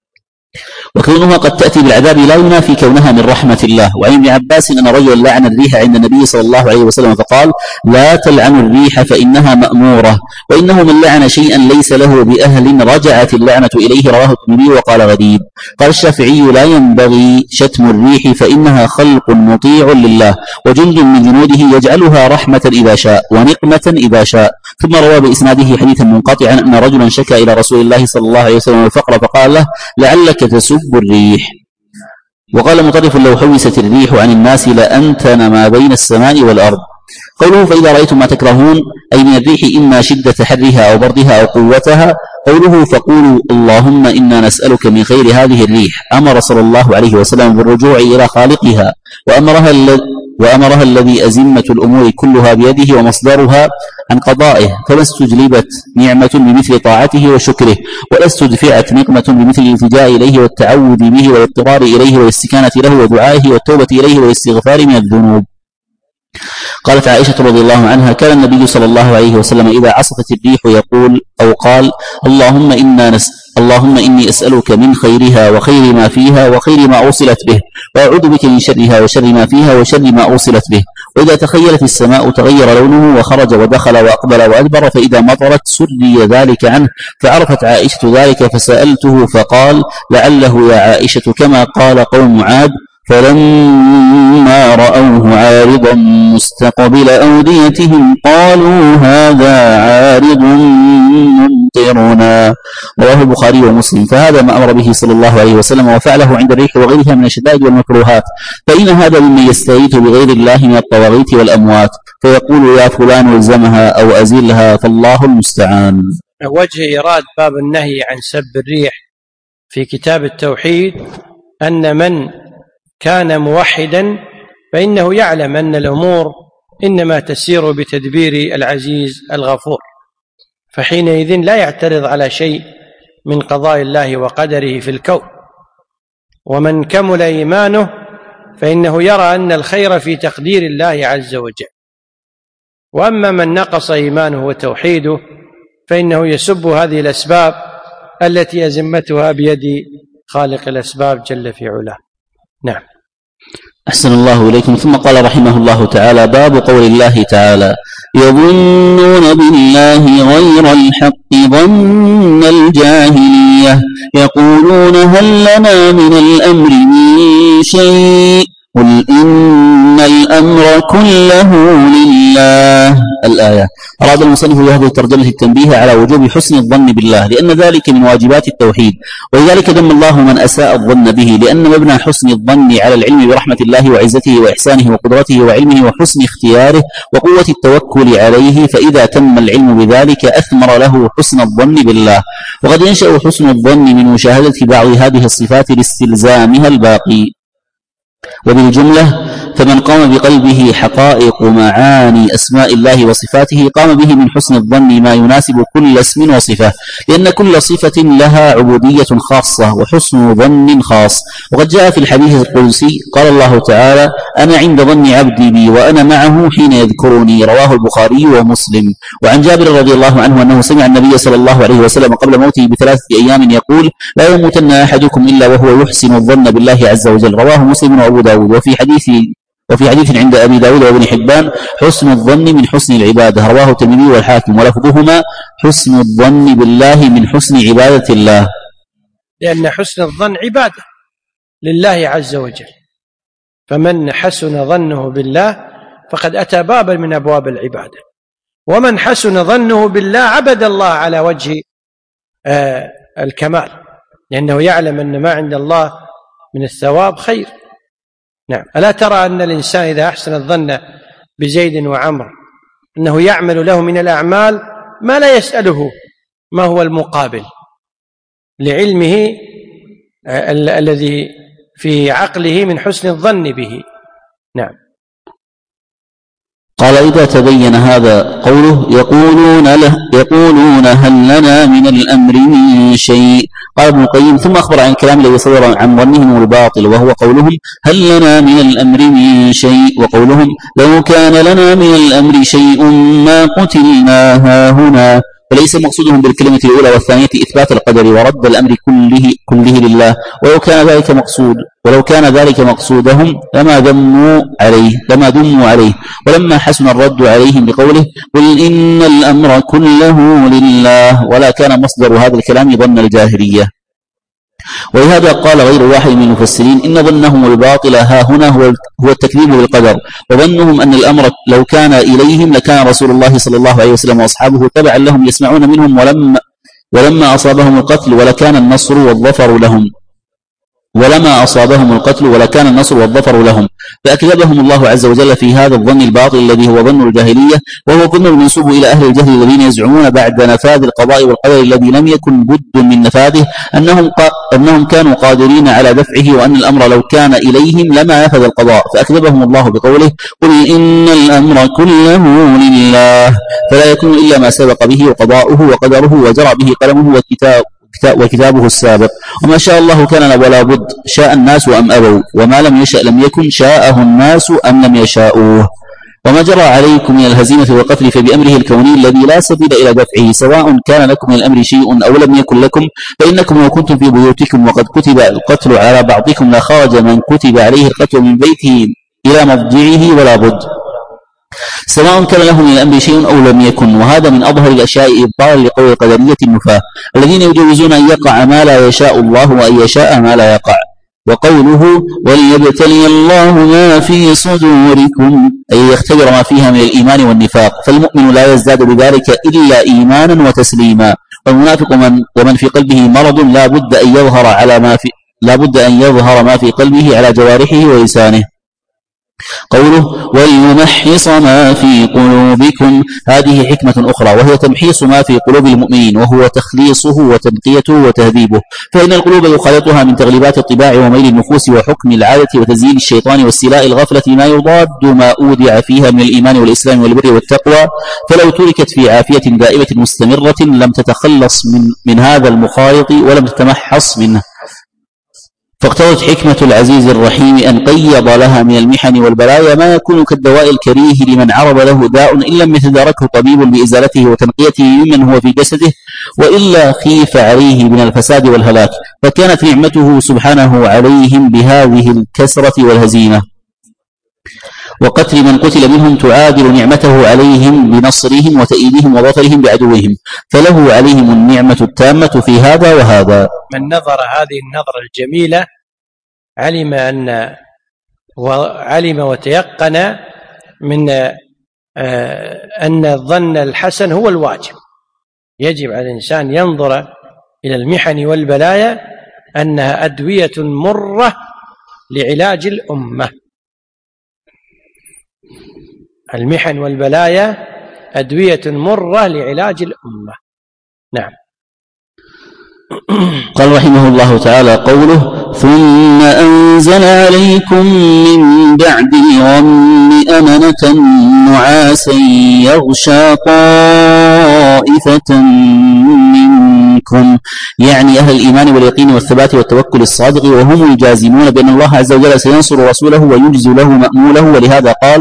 وكونها قد تأتي بالعذاب لا ينافي كونها من رحمة الله. وعن ابن عباس أن رجلا لعن الريح عند النبي صلى الله عليه وسلم فقال: لا تلعنوا الريح فإنها مأمورة، وإنه من لعن شيئا ليس له بأهل رجعت اللعنة إليه. رواه الترمذي وقال غريب. قال الشافعي: لا ينبغي شتم الريح فإنها خلق مطيع لله، وجند من جنوده يجعلها رحمة إذا شاء ونقمة إذا شاء. ثم روى بإسناده حديثا منقطعا أن رجلا شكى إلى رسول الله صلى الله عليه وسلم الفقر فقال له: لعلك تسب الريح. وقال مطرف: لو حوست الريح عن الناس لأنتن ما بين السماء والأرض. قوله فإذا رأيتم ما تكرهون أي من الريح إما شدة حرها أو بردها أو قوتها. قوله فقولوا اللهم إنا نسألك من خير هذه الريح، أمر صلى الله عليه وسلم بالرجوع إلى خالقها، وأمرها الذي وأمرها الذي أزمة الأمور كلها بيده ومصدرها عن قضائه، فما استجلبت نعمة بمثل طاعته وشكره، ولا استدفعت نقمة بمثل الالتجاء إليه والتعوذ به والاضطرار إليه والاستكانة له ودعائه والتوبة إليه والاستغفار من الذنوب. قالت عائشة رضي الله عنها: كان النبي صلى الله عليه وسلم إذا عصفت الريح يقول أو قال: اللهم إنا نس اللهم إني أسألك من خيرها وخير ما فيها وخير ما أوصلت به، وأعوذ بك من شرها وشر ما فيها وشر ما أوصلت به. وإذا تخيلت السماء تغير لونه وخرج ودخل وأقبل وأدبر، فإذا مطرت سري ذلك عنه، فعرفت عائشة ذلك فسألته فقال: لعله يا عائشة كما قال قوم عاد: فلما رأوه عارضا مستقبل أوديتهم قالوا هذا عارض ممطرنا. رواه البخاري ومسلم. فهذا ما أمر به صلى الله عليه وسلم وفعله عند الريح وغيرها من الشدائد والمكروهات، فإن هذا ممن يستغيث بغير الله من الطواغيت والأموات، فيقول يا فلان الزمها أو أزلها، فالله المستعان. وجه إيراد باب النهي عن سب الريح في كتاب التوحيد أن من كان موحدا فإنه يعلم أن الأمور إنما تسير بتدبير العزيز الغفور، فحينئذ لا يعترض على شيء من قضاء الله وقدره في الكون. ومن كمل إيمانه فإنه يرى أن الخير في تقدير الله عز وجل. وأما من نقص إيمانه وتوحيده فإنه يسب هذه الأسباب التي أزمتها بيد خالق الأسباب جل في علاه. نعم. أحسن الله إليكم. ثم قال رحمه الله تعالى: باب قول الله تعالى: يظنون بالله غير الحق ظن الجاهلية، يقولون هل لنا من الأمر من شيء قل إن الأمر كله لله. الآية. أراد المصنف بهذه الترجمة التنبيه على وجوب حسن الظن بالله، لأن ذلك من واجبات التوحيد، ولذلك ذم الله من أساء الظن به، لأن مبنى حسن الظن على العلم برحمة الله وعزته وإحسانه وقدرته وعلمه وحسن اختياره وقوة التوكل عليه، فإذا تم العلم بذلك أثمر له حسن الظن بالله. وقد ينشأ حسن الظن من مشاهدة بعض هذه الصفات لاستلزامها الباقي. وبالجملة فمن قام بقلبه حقائق معاني أسماء الله وصفاته قام به من حسن الظن ما يناسب كل اسم وصفة، لأن كل صفة لها عبودية خاصة وحسن ظن خاص. وقد جاء في الحديث القدسي قال الله تعالى: أنا عند ظن عبدي بي وأنا معه حين يذكرني. رواه البخاري ومسلم. وعن جابر رضي الله عنه أنه سمع النبي صلى الله عليه وسلم قبل موته بثلاثة أيام يقول: لا يموتن أحدكم إلا وهو يحسن الظن بالله عز وجل. رواه مسلم وأبو داود. وفي حديث وفي حديث عند أبي داود وابن حبان: حسن الظن من حسن العبادة. رواه الترمذي والحاكم، ولفظهما: حسن الظن بالله من حسن عبادة الله، لأن حسن الظن عبادة لله عز وجل، فمن حسن ظنه بالله فقد أتى بابا من أبواب العبادة، ومن حسن ظنه بالله عبد الله على وجه آه الكمال، لأنه يعلم أن ما عند الله من الثواب خير. نعم. ألا ترى أن الإنسان إذا أحسن الظن بزيد وعمر أنه يعمل له من الأعمال ما لا يسأله ما هو المقابل لعلمه ال- الذي في عقله من حسن الظن به. نعم. قال: إذا تبين هذا قوله يقولون, له يقولون هل لنا من الأمر من شيء. قال ابن القيم: ثم أخبر عن الكلام الذي صدر عن ظنهم الباطل، وهو قولهم هل لنا من الأمر من شيء، وقولهم لو كان لنا من الأمر شيء ما قتلنا هاهنا. فليس مقصودهم بالكلمة الأولى والثانية إثبات القدر ورد الأمر كله, كله لله، ولو كان ذلك مقصود ولو كان ذلك مقصودهم لما ذموا عليه لما ذموا عليه ولما حسن الرد عليهم بقوله قل إن الأمر كله لله، ولا كان مصدر هذا الكلام ظن الجاهلية. ولهذا قال غير واحد من المفسرين إن ظنهم الباطل ها هنا هو التكذيب بالقدر، وظنهم أن الأمر لو كان إليهم لكان رسول الله صلى الله عليه وسلم وأصحابه تبعا لهم يسمعون منهم ولما, ولما أصابهم القتل ولكان النصر والظفر لهم. ولما أصابهم القتل ولكان النصر والظفر لهم، فأكذبهم الله عز وجل في هذا الظن الباطل الذي هو ظن الجاهلية، وهو الظن المنسوب إلى أهل الجهل الذين يزعمون بعد نفاذ القضاء والقدر الذي لم يكن بد من نفاذه أنهم, أنهم كانوا قادرين على دفعه، وأن الأمر لو كان إليهم لما نفذ القضاء. فأكذبهم الله بقوله: قل إن الأمر كله لله، فلا يكون إلا ما سبق به قضاؤه وقدره وجرى به قلمه وكتاب وكتابه السابق. وما شاء الله كان ولا بد، شاء الناس أم أبوا، وما لم يشأ لم يكن، شاءه الناس أم لم يشاءوه. وما جرى عليكم من الهزيمة والقتل فبأمره الكوني الذي لا سبيل إلى دفعه، سواء كان لكم من الأمر شيء أو لم يكن لكم، فإنكم لو كنتم في بيوتكم وقد كتب القتل على بعضكم لخرج من كتب عليه القتل من بيته إلى مضجعه ولا بد، سواء كان له من الأمر شيء أو لم يكن. وهذا من أظهر الأشياء إبطالا لقول القدرية النفاة الذين يجوزون أن يقع ما لا يشاء الله وأن يشاء ما لا يقع. وقوله: وليبتلي الله ما في صدوركم، أي يختبر ما فيها من الإيمان والنفاق، فالمؤمن لا يزداد بذلك إلا إيمانا وتسليما، والمنافق من ومن في قلبه مرض لا بد أن يظهر على ما في لا بد أن يظهر ما في قلبه على جوارحه ولسانه. قوله: وليمحص ما في قلوبكم، هذه حكمة أخرى، وهي تمحيص ما في قلوب المؤمنين، وهو تخليصه وتنقيته وتهذيبه، فإن القلوب يخالطها من تغليبات الطباع وميل النفوس وحكم العادة وتزيين الشيطان واستيلاء الغفلة ما يضاد ما أودع فيها من الإيمان والإسلام والبر والتقوى، فلو تركت في عافية دائمة مستمرة لم تتخلص من, من هذا المخالط ولم تتمحص منه. فاقتضت حكمة العزيز الرحيم أن قيض لها من المحن والبلايا ما يكون كالدواء الكريه لمن عرض له داء إن لم يتداركه طبيب بإزالته وتنقيته ممن هو في جسده، وإلا خيف عليه من الفساد والهلاك، فكانت نعمته سبحانه عليهم بهذه الكسرة والهزيمة وقتل من قتل منهم تعادل نعمته عليهم بنصرهم وتأييدهم وظفرهم بعدوهم، فله عليهم النعمة التامة في هذا وهذا. من نظر هذه النظرة الجميلة علم أن وعلم وتيقن من أن الظن الحسن هو الواجب. يجب على الإنسان ينظر إلى المحن والبلايا أنها أدوية مرة لعلاج الأمة. المحن والبلايا أدوية مرة لعلاج الأمة. نعم. قال رحمه الله تعالى: قوله: ثم أنزل عليكم من بعد الغم أمنة نعاسا يغشى طائفة منكم، يعني أهل الإيمان واليقين والثبات والتوكل الصادق، وهم الجازمون بأن الله عز وجل سينصر رسوله وينجز له مأموله. ولهذا قال: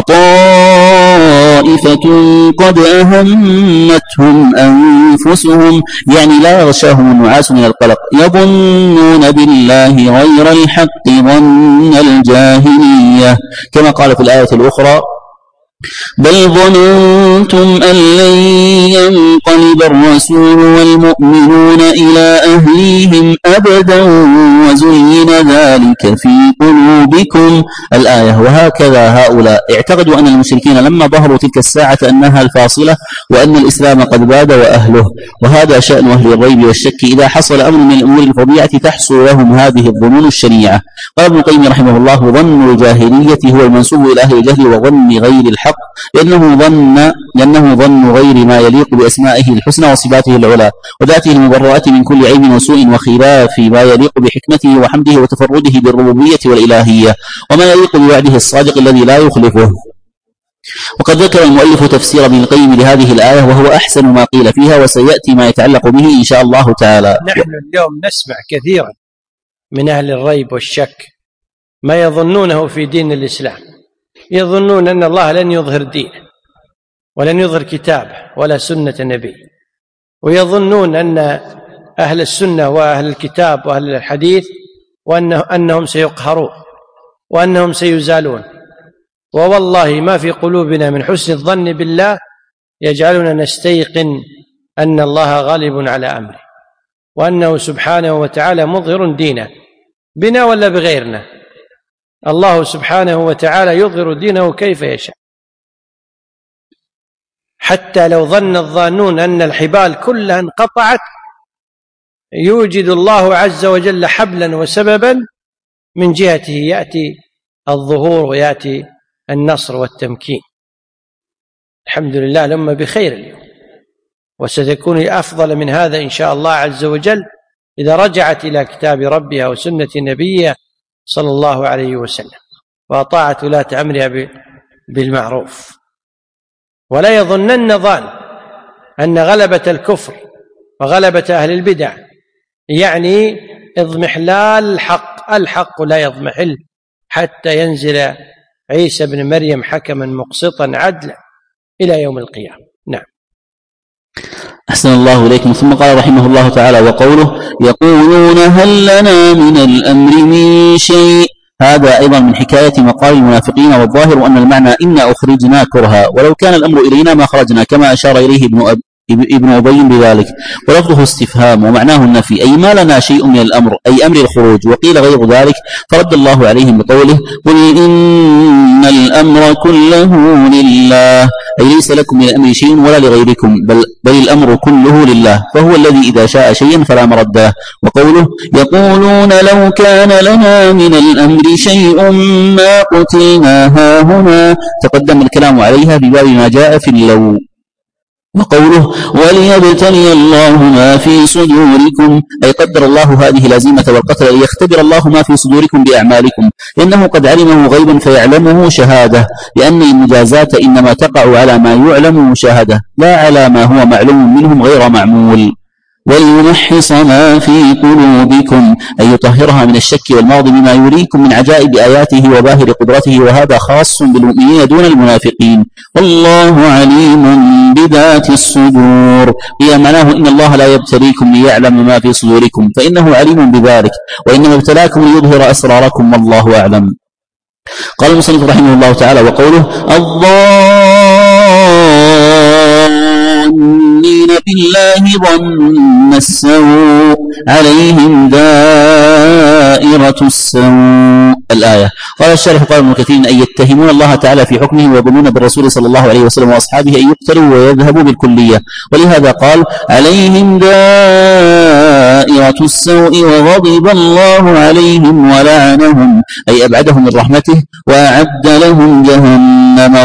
وطائفة قد أهمتهم أنفسهم، يعني لا يغشاهم النعاس من القلق، يظنون بالله غير الحق ظن الجاهلية، كما قال في الآية الأخرى: بل ظننتم أن لن ينقلب الرسول والمؤمنون إلى أهليهم أبدا وزين ذلك في قلوبكم، الآية. وهكذا هؤلاء اعتقدوا أن المشركين لما ظهروا تلك الساعة أنها الفاصلة، وأن الإسلام قد باد وأهله، وهذا شأن أهل الريب والشك، إذا حصل أمر من الأمور الفظيعة تحصل لهم هذه الظنون الشنيعة. قال ابن القيم رحمه الله: ظن الجاهلية هو المنسوب إلى أهل الجهل وظن غير الحق، لأنه ظن لأنه ظن غير ما يليق بأسمائه الحسنى وصفاته العلى وذاته المبرأة من كل عيب وسوء، وخلاف ما يليق بحكمته وحمده وتفرده بالربوبية والإلهية، وما يليق بوعده الصادق الذي لا يخلفه. وقد ذكر المؤلف تفسير ابن القيم لهذه الآية، وهو أحسن ما قيل فيها، وسيأتي ما يتعلق به إن شاء الله تعالى. نحن اليوم نسمع كثيرا من أهل الريب والشك ما يظنونه في دين الإسلام، يظنون أن الله لن يظهر دينه ولن يظهر كتابه ولا سنة النبي، ويظنون أن أهل السنة وأهل الكتاب وأهل الحديث وأنهم سيقهرون وأنهم سيزالون. ووالله ما في قلوبنا من حسن الظن بالله يجعلنا نستيقن أن الله غالب على أمره، وأنه سبحانه وتعالى مظهر دينه بنا ولا بغيرنا. الله سبحانه وتعالى يظهر دينه كيف يشاء، حتى لو ظن الظانون أن الحبال كلها انقطعت يوجد الله عز وجل حبلا وسببا، من جهته يأتي الظهور ويأتي النصر والتمكين. الحمد لله الأمة بخير اليوم، وستكون أفضل من هذا إن شاء الله عز وجل إذا رجعت إلى كتاب ربها وسنة نبيها صلى الله عليه وسلم، وأطاعت ولاة أمرها بالمعروف. ولا يظنن ظان أن غلبة الكفر وغلبة أهل البدع يعني اضمحلال الحق. الحق لا يضمحل حتى ينزل عيسى بن مريم حكما مقسطا عدلا إلى يوم القيامة. نعم. أحسن الله إليكم. ثم قال رحمه الله تعالى: وقوله: يقولون هل لنا من الأمر من شيء. هذا أيضا من حكاية مقال المنافقين، والظاهر أن المعنى إنا أخرجنا كرها، ولو كان الأمر إلينا ما خرجنا، كما أشار إليه ابن أب ابن أبي بذلك. ولفظه استفهام ومعناه النفي، أي ما لنا شيء من الأمر، أي أمر الخروج. وقيل غير ذلك، فرد الله عليهم بقوله: قل إن الأمر كله لله، أي ليس لكم من الأمر شيء ولا لغيركم، بل, بل الأمر كله لله، فهو الذي إذا شاء شيئا فلا مرده. وقوله: يقولون لو كان لنا من الأمر شيء ما قتلنا هاهنا، تقدم الكلام عليها بباب ما جاء في اللو. وقوله: وليبتلي الله ما في صدوركم، أي قدر الله هذه لازمة والقتل ليختبر الله ما في صدوركم بأعمالكم، لأنه قد علمه غيبا فيعلمه شهادة، لأن المجازات إنما تقع على ما يعلم مشاهدة، لا على ما هو معلوم منهم غير معمول. وليمحص ما في قلوبكم، أي يطهرها من الشك والمرض بما يريكم من عجائب آياته وباهر قدرته، وهذا خاص بالمؤمنين دون المنافقين. والله عليم بذات الصدور، هي معناه إن الله لا يبتليكم ليعلم ما في صدوركم، فإنه عليم بذلك، وإنما ابتلاكم ليظهر أسراركم، والله أعلم. قال المصنف رحمه الله تعالى: وقوله: الظانين بالله ظن السوء عليهم دائرة السوء، الآية. قال الشارح: قال ابن كثير: أن يتهمون الله تعالى في حكمه ويظنون بالرسول صلى الله عليه وسلم وأصحابه أن يقتلوا ويذهبوا بالكلية، ولهذا قال: عليهم دائرة السوء وغضب الله عليهم ولعنهم، أي أبعدهم من رحمته وأعد لهم جهنم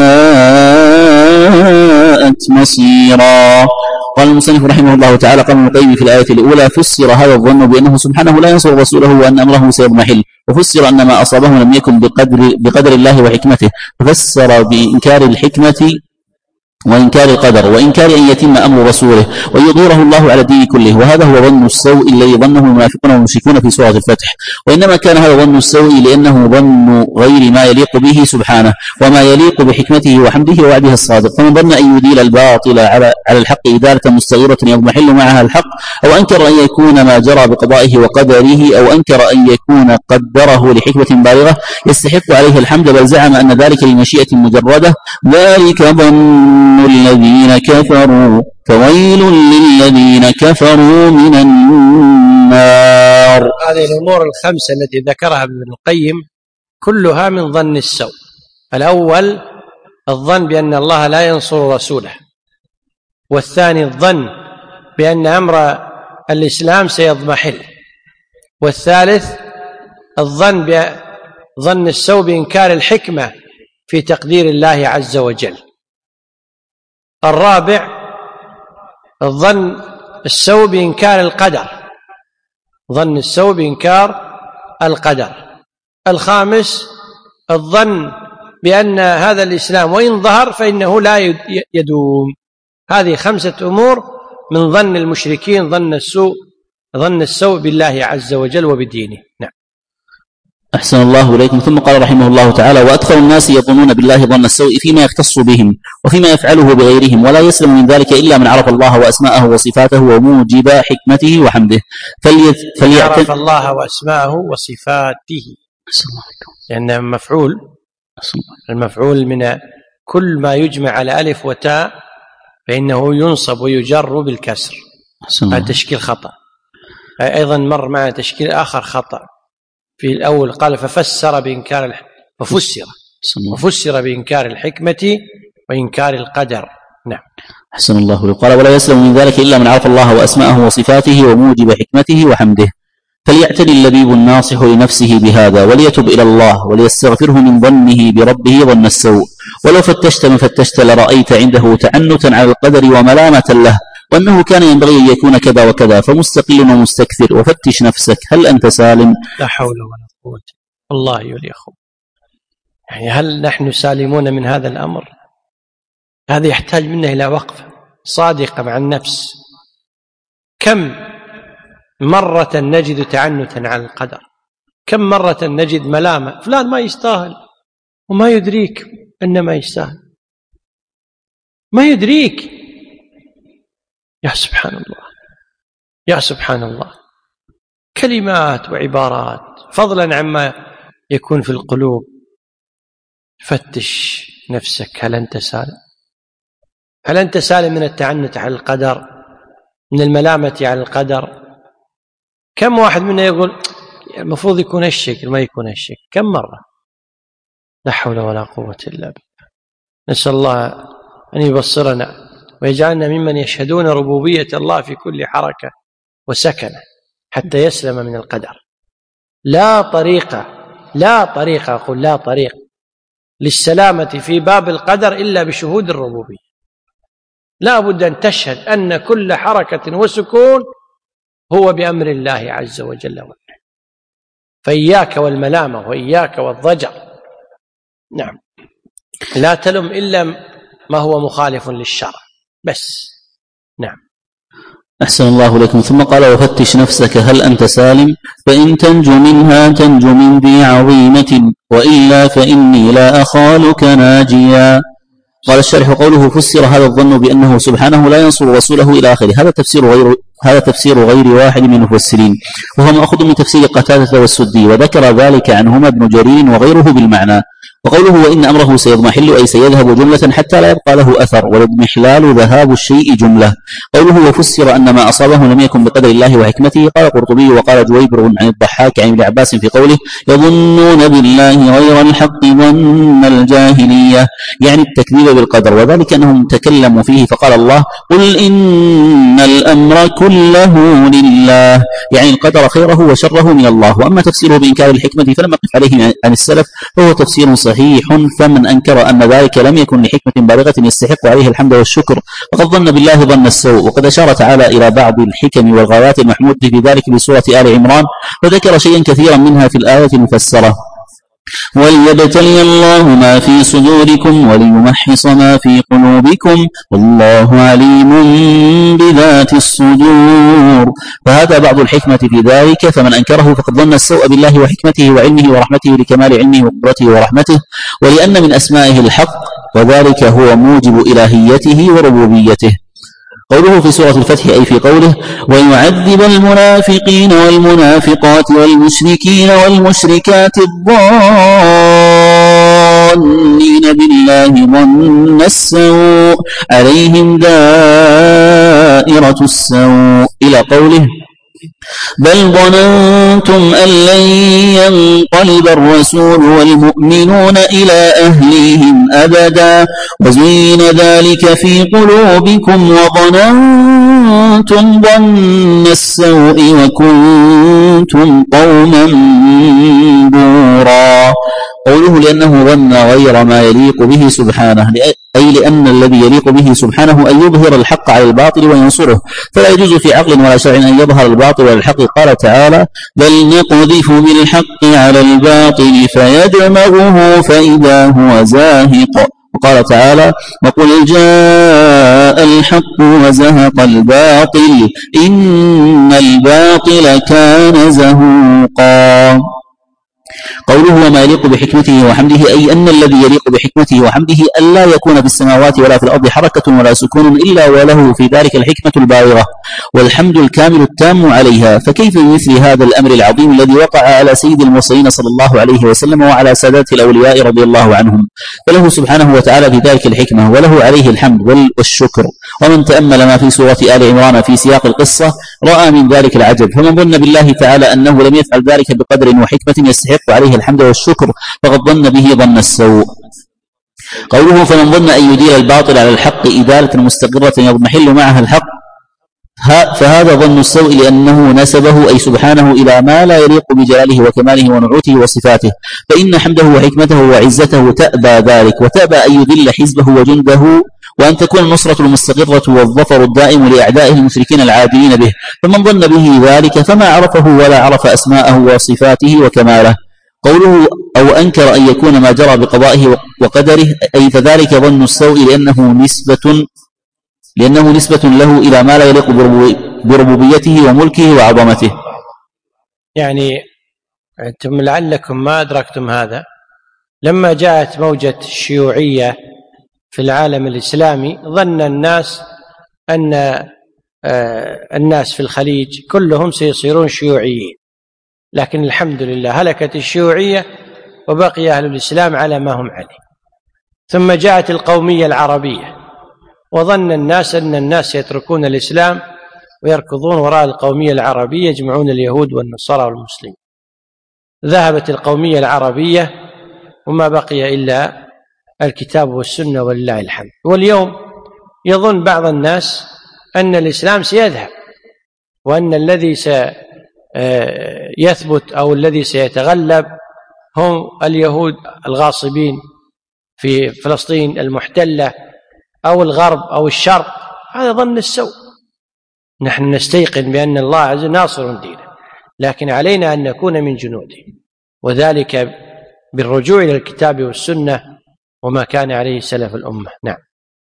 وساءت مصيرا. قال المصنف رحمه الله تعالى: قال ابن القيم في الآية الأولى: فسر هذا الظن بأنه سبحانه لا ينصر رسوله وأن أمره سيضمحل، وفسر أن ما أصابه لم يكن بقدر, بقدر الله وحكمته، ففسر بإنكار الحكمة وإنكار القدر، وإنكار أن يتم أمر رسوله ويظهره الله على الدين كله، وهذا هو ظن السوء الذي ظنه المنافقون والمشركون في سورة الفتح. وإنما كان هذا ظن السوء لأنه ظن غير ما يليق به سبحانه وما يليق بحكمته وحمده ووعده الصادق. فمن ظن أن يديل الباطل على على الحق إدالة مستغيرة يضمحل معها الحق، أو أنكر أن يكون ما جرى بقضائه وقدره، أو أنكر أن يكون قدره لحكمة بالغة يستحق عليه الحمد، بل زعم أن ذلك لمشيئة مجردة، ذلك ظن الذين كفروا، فويل للذين كفروا من النار. هذه الأمور الخمسة التي ذكرها ابن القيم كلها من ظن السوء. الأول الظن بأن الله لا ينصر رسوله، والثاني الظن بأن أمر الإسلام سيضمحل، والثالث الظن بظن السوء بإنكار الحكمة في تقدير الله عز وجل، الرابع الظن السوء بإنكار القدر، ظن السوء بإنكار القدر، الخامس الظن بأن هذا الإسلام وإن ظهر فإنه لا يدوم. هذه خمسة أمور من ظن المشركين، ظن السوء ظن السوء بالله عز وجل وبدينه. نعم. أحسن الله إليكم. ثم قال رحمه الله تعالى: وأكثر الناس يظنون بالله ظن السوء فيما يختص بهم وفيما يفعله بغيرهم، ولا يسلم من ذلك إلا من عرف الله وأسماءه وصفاته وموجب حكمته وحمده. فليعرف الله وأسماءه وصفاته، لأنه مفعول، المفعول من كل ما يجمع على ألف وتاء فإنه ينصب ويجر بالكسر، هذا تشكيل خطأ. أيضا مر معنا تشكيل آخر خطأ في الأول، قال ففسر بإنكار الح... ففسر وفسر بإنكار الحكمة وإنكار القدر، نعم. أحسن الله له. قال: ولا يسلم من ذلك إلا من عرف الله وأسماءه وصفاته وموجب حكمته وحمده. فليعتني اللبيب الناصح لنفسه بهذا، وليتب إلى الله، وليستغفره من ظنه بربه ظن السوء. ولو فتشت من فتشت لرأيت عنده تعنتا على القدر وملامة له، وأنه كان ينبغي أن يكون كذا وكذا، فمستقل ومستكثر. وفتش نفسك هل أنت سالم؟ لا حول ولا قوة الله يليخم. يعني هل نحن سالمون من هذا الأمر؟ هذا يحتاج منا إلى وقفة صادقة مع النفس. كم مرة نجد تعنتا على القدر، كم مرة نجد ملامة، فلان ما يستاهل، وما يدريك أن ما يستاهل، ما يدريك. يا سبحان الله، يا سبحان الله. كلمات وعبارات فضلا عما يكون في القلوب. فتش نفسك هل أنت سالم؟ هل أنت سالم من التعنت على القدر، من الملامة على القدر؟ كم واحد منا يقول المفروض يكون هالشكل، ما يكون هالشكل، كم مرة؟ لا حول ولا قوة إلا بالله. نسأل الله أن يبصرنا ويجعلنا ممن يشهدون ربوبية الله في كل حركة وسكنة حتى يسلم من القدر. لا طريقة لا طريقة أقول لا طريق للسلامة في باب القدر إلا بشهود الربوبية. لا بد أن تشهد أن كل حركة وسكون هو بأمر الله عز وجل وعلا. فإياك والملامة وإياك والضجر. نعم. لا تلم إلا ما هو مخالف للشرع بس. نعم. أحسن الله لكم. ثم قال: وفتش نفسك هل أنت سالم، فإن تنجو منها تنجو من ذي عظيمة، وإلا فإني لا أخالك ناجيا. قال الشارح: قوله فسر هذا الظن بأنه سبحانه لا ينصر رسوله إلى آخره، هذا تفسير غير هذا تفسير غير واحد من المفسرين، وهو مأخوذ من تفسير قتادة والسدي، وذكر ذلك عنهما ابن جرير وغيره بالمعنى. وقوله وإن أمره سيضمحل أي سيذهب جملة حتى لا يبقى له أثر، والاضمحلال ذهاب الشيء جملة. قوله وفسر أن ما أصابه لم يكن بقدر الله وحكمته. قال القرطبي وقال جويبر عن الضحاك عن ابن عباس في قوله يظنون بالله غير الحق ظن الجاهلية، يعني التكذيب بالقدر، وذلك أنهم تكلموا فيه فقال الله قل إن الأمر كله لله، يعني القدر خيره وشره من الله. وأما تفسيره بإنكار الحكمة فلم أقف عليه عن السلف، فهو تفسير صحيح، فمن أنكر أن ذلك لم يكن لحكمة بالغة يستحق عليه الحمد والشكر فقد ظن بالله ظن السوء. وقد أشار تعالى إلى بعض الحكم والغايات المحمودة في ذلك بسورة آل عمران، وذكر شيئا كثيرا منها في الآية المفسرة. وليبتلي الله ما في صدوركم وليمحص ما في قلوبكم والله عليم بذات الصدور. فهذا بعض الحكمة في ذلك، فمن أنكره فقد ظن السوء بالله وحكمته وعلمه ورحمته لكمال علمه وقدرته ورحمته، ولأن من أسمائه الحق، وذلك هو موجب إلهيته وربوبيته. قوله في سورة الفتح أي في قوله ويعذب المنافقين والمنافقات والمشركين والمشركات الظانين بالله ظن السوء عليهم دائرة السوء إلى قوله بل ظننتم أن لن ينقلب الرسول والمؤمنون إلى أهليهم أبدا وزين ذلك في قلوبكم وظننتم ظن السوء وكنتم قوما بورا. قوله لأنه ظن غير ما يليق به سبحانه، أي لأن الذي يليق به سبحانه أن يظهر الحق على الباطل وينصره، فلا يجوز في عقل ولا شرع أن يظهر الباطل على الحق. قال تعالى بل نقذف بالحق على الباطل فيدمغه فإذا هو زاهق. وقال تعالى وقل جاء الحق وزهق الباطل إن الباطل كان زهوقا. قوله وما يليق بحكمته وحمده أي أن الذي يليق بحكمته وحمده ألا يكون في السماوات ولا في الأرض حركة ولا سكون إلا وله في ذلك الحكمة البالغة والحمد الكامل التام عليها. فكيف بمثل هذا الأمر العظيم الذي وقع على سيد المرسلين صلى الله عليه وسلم وعلى سادات الأولياء رضي الله عنهم، فله سبحانه وتعالى في ذلك الحكمة وله عليه الحمد والشكر. ومن تأمل ما في سورة آل عمران في سياق القصة رأى من ذلك العجب، فمن ظن بالله تعالى أنه لم يفعل ذلك بقدر وحكمة يستحق عليه الحمد والشكر فقد ظن به ظن السوء. قوله فمن ظن أن يدير الباطل على الحق إدالة مستقرة يضمحل معها الحق فهذا ظن السوء لأنه نسبه أي سبحانه إلى ما لا يليق بجلاله وكماله ونعوته وصفاته، فإن حمده وحكمته وعزته تأبى ذلك، وتأبى أن يذل حزبه وجنده، وأن تكون النصرة المستقرة والظفر الدائم لأعدائه المشركين العادلين به. فمن ظن به ذلك فما عرفه ولا عرف أسماءه وصفاته وكماله. قوله أو أنكر أن يكون ما جرى بقضائه وقدره أي فذلك ظن السوء لأنه نسبة لأنه نسبة له إلى ما لا يليق بربوبيته وملكه وعظمته. يعني أنتم لعلكم ما أدركتم هذا، لما جاءت موجة الشيوعية في العالم الإسلامي ظن الناس أن الناس في الخليج كلهم سيصيرون شيوعيين، لكن الحمد لله هلكت الشيوعية وبقي أهل الإسلام على ما هم عليه. ثم جاءت القومية العربية وظن الناس أن الناس يتركون الإسلام ويركضون وراء القومية العربية يجمعون اليهود والنصارى والمسلمين. ذهبت القومية العربية وما بقي إلا الكتاب والسنة ولله الحمد. واليوم يظن بعض الناس أن الإسلام سيذهب، وأن الذي سيثبت أو الذي سيتغلب هم اليهود الغاصبين في فلسطين المحتلة أو الغرب أو الشرق. هذا ظن السوء. نحن نستيقن بأن الله عز وجل ناصر دينه، لكن علينا أن نكون من جنوده، وذلك بالرجوع إلى الكتاب والسنة وما كان عليه سلف الأمة. نعم.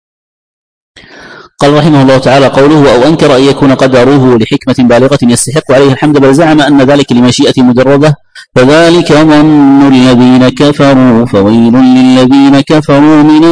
قال رحمه الله تعالى قوله أو أنكر أن يكون قدره لحكمة بالغة يستحق عليه الحمد بل زعم أن ذلك لمشيئة مجردة فذلك ظن الذين كفروا فويل للذين كفروا من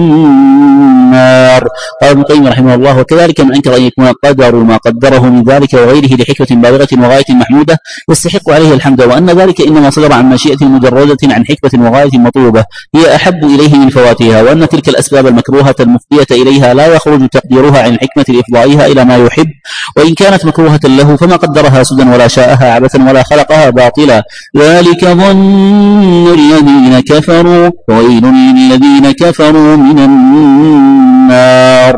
النار. قال ابن القيم رحمه الله وكذلك من أنكر أن يكون قدر ما قدره من ذلك وغيره لحكمة بالغة وغاية محمودة يستحق عليه الحمد، وأن ذلك إنما صدر عن مشيئة مجردة عن حكمة وغاية مطلوبة هي أحب إليه من فواتها، وأن تلك الأسباب المكروهة المفضية إليها لا يخرج تقديرها عن الحكمة لإفضائها إلى ما يحب، وإن كانت مكروهة له فما قدرها سدى ولا شاءها عبثا ولا خلقها باطلا. ذلك ظن الذين كفروا وويل للذين كفروا من النار.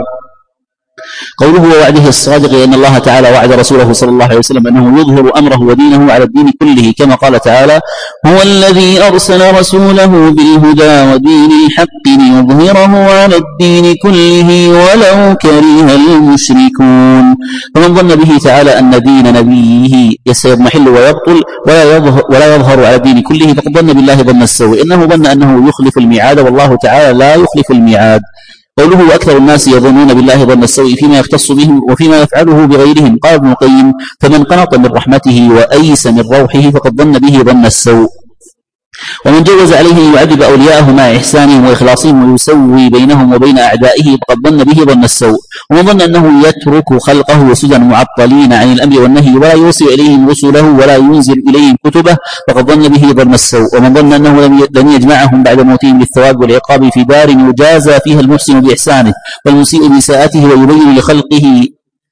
قوله ووعده الصادق أن الله تعالى وعد رسوله صلى الله عليه وسلم أنه يظهر أمره ودينه على الدين كله، كما قال تعالى هو الذي أرسل رسوله بالهدى ودين الحق ليظهره على الدين كله ولو كره المشركون. فمن ظن به تعالى أن دين نبيه سيضمحل ويبطل ولا يظهر, ولا يظهر على الدين كله فقد ظن بالله ظن السوء، إنه ظن أنه يخلف الميعاد والله تعالى لا يخلف الميعاد. قوله وأكثر الناس يظنون بالله ظن السوء فيما يختص بهم وفيما يفعله بغيرهم. قال ابن القيم فمن قنط من رحمته وأيس من روحه فقد ظن به ظن السوء. ومن جوز عليه أن يعذب أولياءه مع إحسانهم وإخلاصهم ويسوي بينهم وبين أعدائه فقد ظن به ظن السوء. ومن ظن أنه يترك خلقه سدى معطلين عن الأمر والنهي ولا يوصل إليهم رسله ولا ينزل إليهم كتبه فقد ظن به ظن السوء. ومن ظن أنه لن يجمعهم بعد موتهم للثواب والعقاب في دار يجازى فيها المحسن بإحسانه والمسيء بإساءته ويبين لخلقه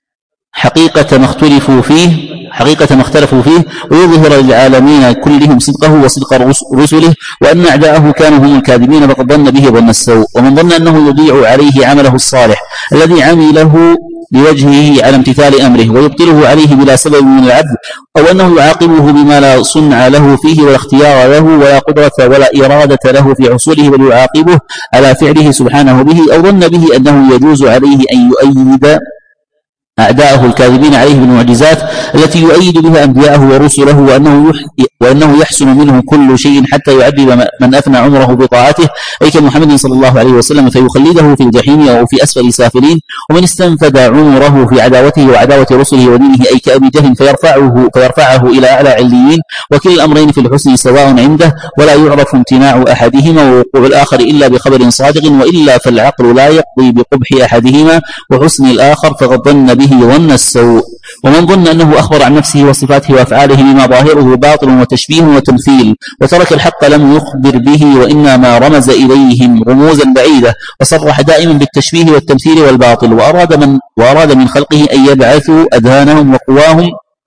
حقيقة ما اختلفوا فيه حقيقة ما اختلفوا فيه ويظهر للعالمين كلهم صدقه وصدق رسله وأن أعداءه كانوا هم الكاذبين فقد ظن به ظن السوء. ومن ظن أنه يضيع عليه عمله الصالح الذي عمله لوجهه على امتثال أمره ويبطله عليه بلا سبب من العدل، أو أنه يعاقبه بما لا صنع له فيه ولا اختيار له ولا قدرة ولا إرادة له في حصوله بل يعاقبه على فعله سبحانه به، أو ظن به أنه يجوز عليه أن يؤيد أعداءه الكاذبين عليه بالمعجزات التي يؤيد بها أنبياءه ورسله، وأنه, وأنه يحسن منه كل شيء حتى يعذب من أفنى عمره بطاعته أي كمحمد صلى الله عليه وسلم فيخلده في الجحيم أو في أسفل سافلين. ومن استنفد عمره في عداوته وعداوة رسله ودينه أي كأبي جهل فيرفعه, فيرفعه إلى أعلى عليين، وكل الأمرين في الحسن سواء عنده ولا يعرف امتناع أحدهما ووقوع الآخر إلا بخبر صادق، وإلا فالعقل لا يقضي بقبح أحدهما وحسن الآخر فقد ظن به ظن السوء. ومن ظن أنه أخبر عن نفسه وصفاته وأفعاله بما ظاهره باطل وتشبيه وتمثيل وترك الحق لم يخبر به وإنما رمز إليهم رموزا بعيدة وصرح دائما بالتشبيه والتمثيل والباطل، وأراد من, وأراد من خلقه أن يبعثوا أذهانهم وقواهم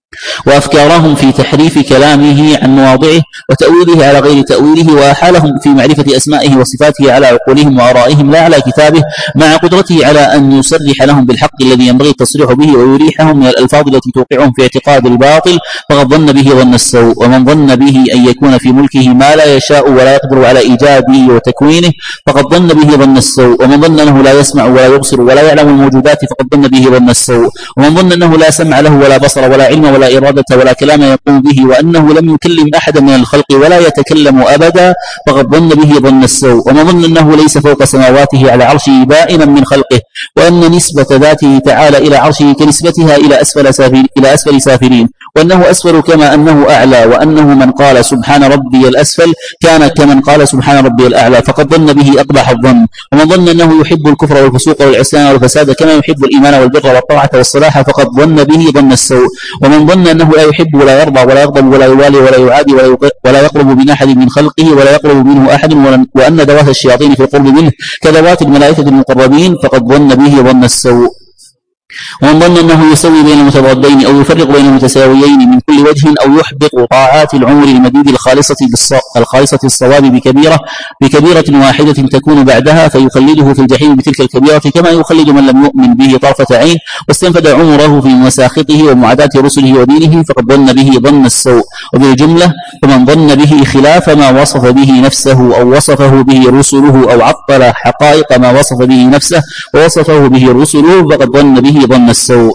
وأفكارهم في تحريف كلامه عن مواضعه وتأويله على غير تأويله، وأحالهم في معرفة أسمائه وصفاته على عقولهم وآرائهم لا على كتابه، مع قدرته على أن يصرح لهم بالحق الذي ينبغي التصريح به ويريحهم من الألفاظ التي توقعهم في اعتقاد الباطل، فقد ظن به ظن السوء. ومن ظن به أن يكون في ملكه ما لا يشاء ولا يقدر على إيجاده وتكوينه فقد ظن به ظن السوء. ومن ظن أنه لا يسمع ولا يبصر ولا يعلم الموجودات فقد ظن به ظن السوء. ومن ظن أنه لا سمع له ولا بصر ولا علم ولا إرادة ولا كلام يقوم به، وأنه لم يكلم أحدا من الخلق ولا يتكلم أبدا فقد ظن به ظن السوء. ومن ظن أنه ليس فوق سماواته على عرشه بائنا من خلقه، وأن نسبة ذاته تعالى إلى عرشه كنسبتها إلى أسفل سافلين, إلى أسفل سافلين وأنه أسفل كما أنه أعلى، وأنه من قال سبحان ربي الأسفل كان كمن قال سبحان ربي الأعلى فقد ظن به أقبح الظن. ومن ظن أنه يحب الكفر والفسوق والعصيان والفساد كما يحب الإيمان والبر والطاعة والصلاح فقد ظن به ظن السوء. ومن ظن أنه لا يحب ولا يرضى ولا يغضب ولا يوالي ولا يعادي ولا يقرب من أحد من خلقه ولا يقرب منه أحد، وأن ذوات الشياطين في القرب منه كذوات الملائكة المقربين فقد ظن به ظن السوء. ومن ظن أنه يسوي بين المتضادين أو يفرق بين المتساويين من كل وجه أو يحبط طاعات العمر المديد الخالصة الخالصة الصواب بكبيرة بكبيرة واحدة تكون بعدها فيخلده في الجحيم بتلك الكبيرة كما يخلد من لم يؤمن به طرفة عين واستنفد عمره في مساخطه ومعاداة رسله ودينه فقد ظن به ظن السوء. وبالجملة فمن ظن به خلاف ما وصف به نفسه أو وصفه به رسله أو عطل حقائق ما وصف به نفسه ووصفه به رسله فقد ظن به ظن السوء.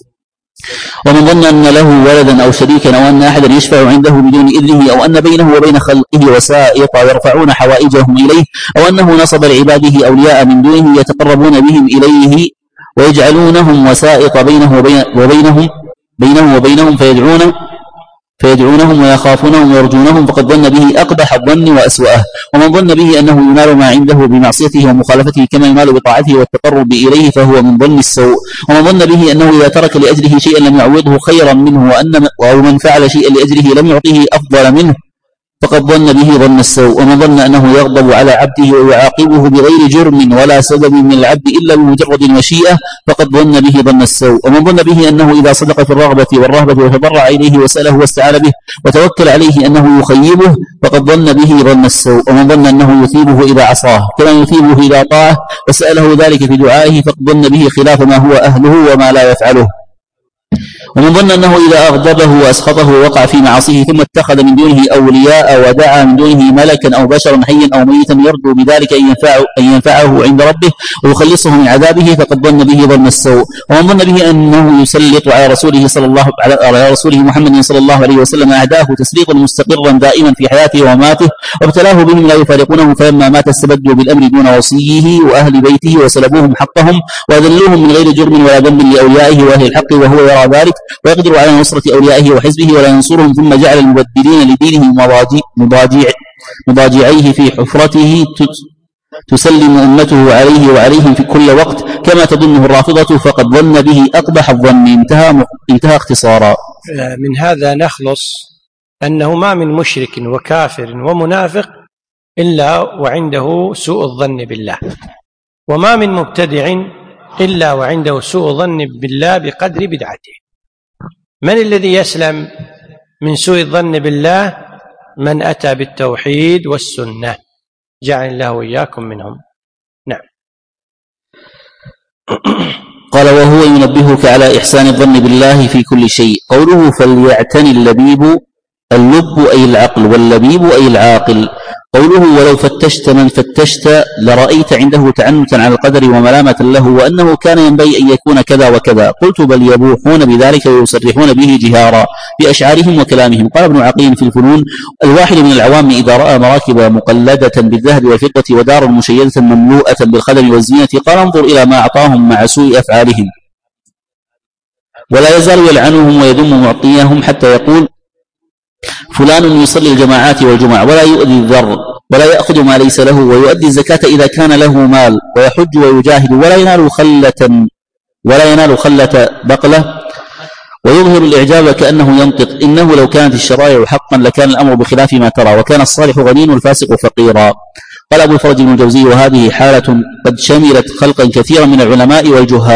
ومن ظن أن له ولدا أو شريكا أو أن أحدا يشفع عنده بدون إذنه أو أن بينه وبين خلقه وسائط يرفعون حوائجهم إليه أو أنه نصب لعباده أولياء من دونه يتقربون بهم إليه ويجعلونهم وسائط بينه وبين وبينهم بينه وبينهم فيدعون فيدعونهم ويخافونهم ويرجونهم فقد ظن به أقبح الظن وأسوأه. ومن ظن به أنه ينال ما عنده بمعصيته ومخالفته كما ينال بطاعته والتقرب إليه فهو من ظن السوء. ومن ظن به أنه إذا ترك لأجله شيئا لم يعوضه خيرا منه وأن أو من فعل شيئا لأجله لم يعطيه أفضل منه فقد ظن به ظن السوء. ومن ظن أنه يغضب على عبده ويعاقبه بغير جرم ولا سبب من العبد إلا بمجرد المشيئة فقد ظن به ظن السوء. ومن ظن به أنه إذا صدق في الرغبة والرهبة وتضرع إليه وسأله واستعان به وتوكل عليه أنه يخيبه فقد ظن به ظن السوء. ومن ظن أنه يثيبه إذا عصاه كما يثيبه إذا طاعه وسأله ذلك في دعائه فقد ظن به خلاف ما هو أهله وما لا يفعله. ومن ظن أنه إذا أغضبه وأسخطه ووقع في معاصيه ثم اتخذ من دونه أولياء ودعا من دونه ملكا أو بشرا حيا أو ميتا يرجو بذلك أن ينفعه, أن ينفعه عند ربه ويخلصه من عذابه فقد ظن به ظن السوء. ومن ظن به أنه يسلط على رسوله صلى الله على رسوله محمد صلى الله عليه وسلم أعداه تسليطا مستقرا دائما في حياته وماته وابتلاه بهم لا يفارقونه فلما مات استبدوا بالأمر دون وصيه وأهل بيته وسلبوهم حقهم وأذلوهم من غير جرم ولا ذنب لأوليائه وأهل الحق وهو يرى ذلك ويقدر على نصرة أوليائه وحزبه ولا ينصرهم ثم جعل المبدلين لدينه مضاجع مضاجعيه في حفرته تسلم أمته عليه وعليهم في كل وقت كما تظنه الرافضة فقد ظن به أقبح الظن. انتهى, انتهى اختصارا. من هذا نخلص أنه ما من مشرك وكافر ومنافق إلا وعنده سوء الظن بالله، وما من مبتدع إلا وعنده سوء ظن بالله بقدر بدعته. من الذي يسلم من سوء الظن بالله؟ من أتى بالتوحيد والسنة، جعل الله وإياكم منهم. نعم. قال وهو ينبهك على إحسان الظن بالله في كل شيء. قوله فليعتني اللبيب، اللب أي العقل واللبيب أي العاقل. قوله ولو فتشت من فتشت لرأيت عنده تعنتا على القدر وملامة له وأنه كان ينبغي أن يكون كذا وكذا. قلت بل يبوحون بذلك ويصرحون به جهارا بأشعارهم وكلامهم. قال ابن عقيل في الفنون الواحد من العوام إذا رأى مراكب مقلدة بالذهب والفضة ودار مشيدة مملوءة بالخدم والزينة قال انظر إلى ما أعطاهم مع سوء أفعالهم، ولا يزال يلعنهم ويذم معطيهم حتى يقول فلان يصلي الجماعات والجمع ولا يؤذي الذر ولا يأخذ ما ليس له ويؤدي الزكاة إذا كان له مال ويحج ويجاهد ولا ينال خلة ولا ينال خلة بقلة ويظهر الإعجاب كأنه ينطق. إنه لو كانت الشرائع حقا لكان الأمر بخلاف ما ترى وكان الصالح غني والفاسق فقيرا. قال أبو الفرج بن الجوزي وهذه حالة قد شملت خلقا كثيرا من العلماء والجهال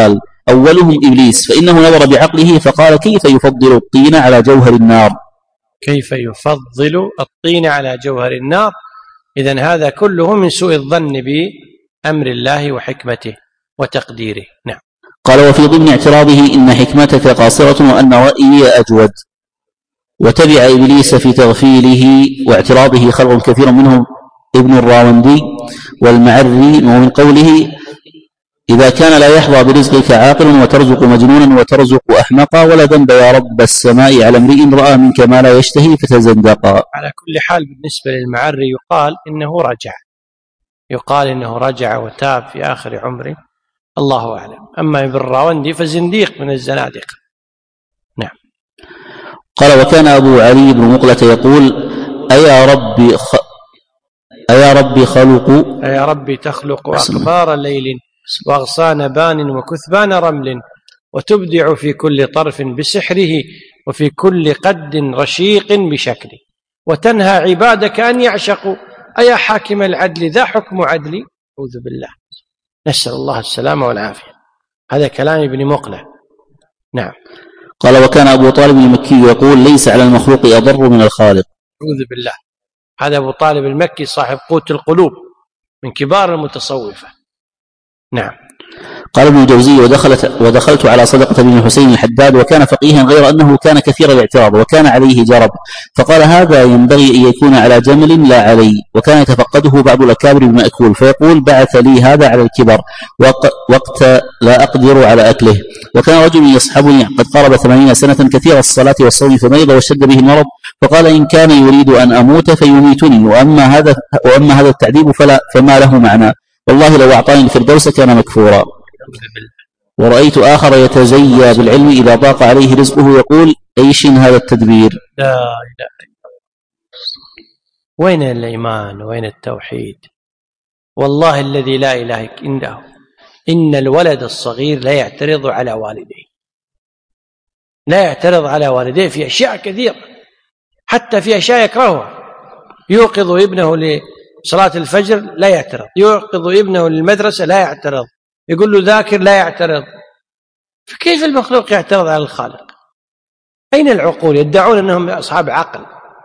أولهم إبليس، فإنه نظر بعقله فقال: كيف يفضل الطين على جوهر النار؟ كيف يفضل الطين على جوهر النار؟ إذن هذا كله من سوء الظن بأمر الله وحكمته وتقديره. نعم. قال: وفي ضمن اعتراضه: إن حكمتك قاصرة وأن رأيي أجود. وتبع إبليس في تغفيله واعتراضه خلق كثير منهم ابن الراوندي والمعري، ومن قوله: إذا كان لا يحظى برزقك عاقل وترزق مجنونا وترزق أحمقا، ولا ذنب يا رب السماء على امرئ رأى منك ما لا يشتهي فتزندقا. على كل حال بالنسبة للمعري يقال إنه رجع يقال إنه رجع وتاب في آخر عمره، الله أعلم. أما ابن الراوندي فزنديق من الزنادقة. نعم. قال: وكان أبو علي بن مقلة يقول: أيا ربي خ... أيا ربي خلق أيا ربي تخلق أخبار ليل وأغصان بان وكثبان رمل، وتبدع في كل طرف بسحره، وفي كل قد رشيق بشكله، وتنهى عبادك أن يعشقوا، أيا حاكم العدل ذا حكم عدلي. أعوذ بالله، نسأل الله السلامة والعافية. هذا كلام ابن مقلة. نعم. قال: وكان أبو طالب المكي يقول: ليس على المخلوق أضر من الخالق. أعوذ بالله. هذا أبو طالب المكي صاحب قوت القلوب من كبار المتصوفة. نعم. قال ابن الجوزي: ودخلت, ودخلت على صدقة بن الحسين الحداد، وكان فقيها غير أنه كان كثير الاعتراض وكان عليه جرب، فقال: هذا ينبغي أن يكون على جمل لا علي. وكان يتفقده بعض الأكابر بمأكول، فيقول: بعث لي هذا على الكبر وقت لا أقدر على أكله. وكان رجل يصحبني قد قرب ثمانين سنة كثير الصلاة والصوم، فمرض واشتد به المرض، فقال: إن كان يريد أن أموت فيميتني، وأما هذا, وأما هذا التعذيب فلا فما له معنى، والله لو أعطاني الفردوس كان مكفورا. ورأيت آخر يتزيى بالعلم إذا ضاق عليه رزقه يقول: أيش هذا التدبير؟ لا إله إلا الله. وين الإيمان وين التوحيد؟ والله الذي لا إله عنده إن الولد الصغير لا يعترض على والديه لا يعترض على والديه في أشياء كثيرة، حتى في أشياء يكرهها. يوقظ ابنه لصلاة الفجر لا يعترض، يوقظ ابنه للمدرسة لا يعترض، يقول له ذاكر لا يعترض. فكيف المخلوق يعترض على الخالق؟ أين العقول؟ يدعون أنهم أصحاب عقل.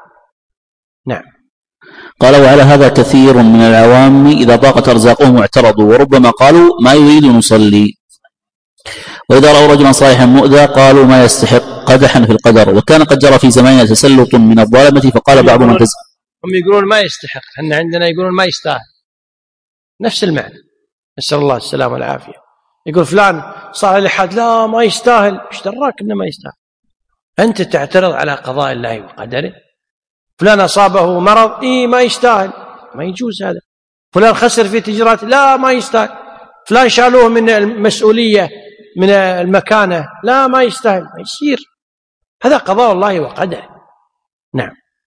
نعم. قال: وعلى هذا كثير من العوام إذا ضاقت أرزاقهم اعترضوا، وربما قالوا: ما يريد نصلي. وإذا رأوا رجلا صالحا مؤذى قالوا: ما يستحق قدحا في القدر. وكان قد جرى في زماننا تسلط من الظالمة، فقال بعض من تز... هم يقولون ما يستحق، احنا عندنا يقولون ما يستاهل، نفس المعنى. نسأل الله السلامة والعافية. يقول فلان صار لحد لا ما يستاهل، ايش دراك انه ما يستاهل؟ أنت تعترض على قضاء الله وقدره. فلان أصابه مرض، إيه ما يستاهل، ما يجوز هذا. فلان خسر في تجارات، لا ما يستاهل. فلان شالوه من المسؤولية من المكانة، لا ما يستاهل، ما يصير. هذا قضاء الله وقدره. نعم.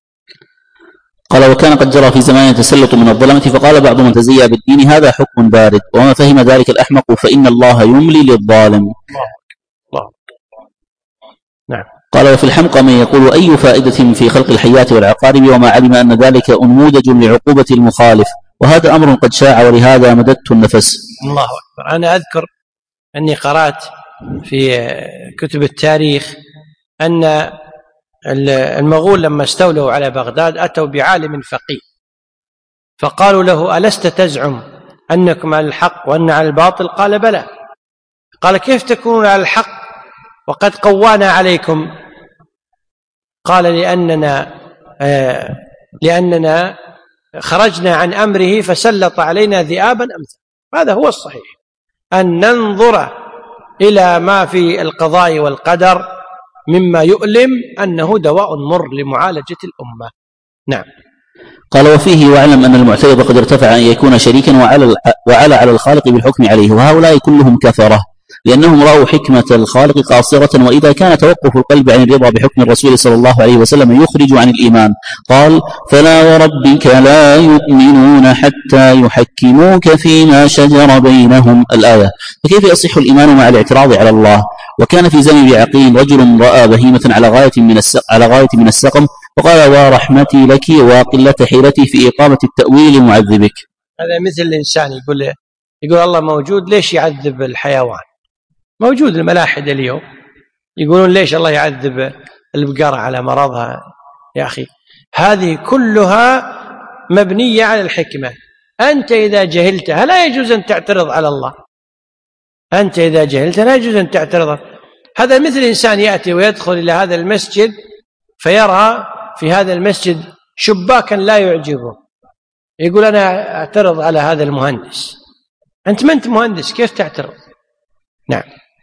قال: وكان قد جرى في زمان تسلط من الظلمة، فقال بعض من تزيى بالدين: هذا حكم بارد، وما فهم ذلك الأحمق فإن الله يملي للظالم. الله الله. نعم. قال: وفي الحمقى من يقول: أي فائدة في خلق الحياة والعقارب، وما علم أن ذلك أنموذج لعقوبة المخالف، وهذا أمر قد شاع، ولهذا مددت النفس. الله أكبر. أنا أذكر أني قرأت في كتب التاريخ أن المغول لما استولوا على بغداد أتوا بعالم فقيه، فقالوا له: ألست تزعم أنكم على الحق وأن على الباطل؟ قال: بلى. قال: كيف تكونون على الحق وقد قوانا عليكم؟ قال: لأننا آه لأننا خرجنا عن أمره فسلط علينا ذئابا أمثل. هذا هو الصحيح، أن ننظر إلى ما في القضاء والقدر مما يؤلم أنه دواء مر لمعالجة الأمة. نعم. قال: وفيه: واعلم أن المعترض قد ارتفع أن يكون شريكا وعلى, وعلى على الخالق بالحكم عليه، وهؤلاء كلهم كفرة، لأنهم رأوا حكمة الخالق قاصرة، وإذا كان توقف القلب عن الرضا بحكم الرسول صلى الله عليه وسلم يخرج عن الإيمان. قال: فلا وربك لا يؤمنون حتى يحكموك فيما شجر بينهم. الآية. فكيف يصح الإيمان مع الاعتراض على الله؟ وكان في زمن بعقيل رجل رأى بهيمة على غاية من على غاية من السقم، وقال: ورحمتي لك وقلة حيلتي في إقامة التأويل معذبك. هذا مثل الإنسان يقول يقول الله موجود، ليش يعذب الحيوان؟ موجود الملاحدة اليوم يقولون ليش الله يعذب البقرة على مرضها. يا أخي هذه كلها مبنية على الحكمة. أنت إذا جهلتها لا يجوز أن تعترض على الله. أنت إذا جهلتها لا يجوز أن تعترض. هذا مثل إنسان يأتي ويدخل إلى هذا المسجد فيرى في هذا المسجد شباكا لا يعجبه، يقول أنا أعترض على هذا المهندس. أنت ما أنت مهندس، كيف تعترض؟ نعم.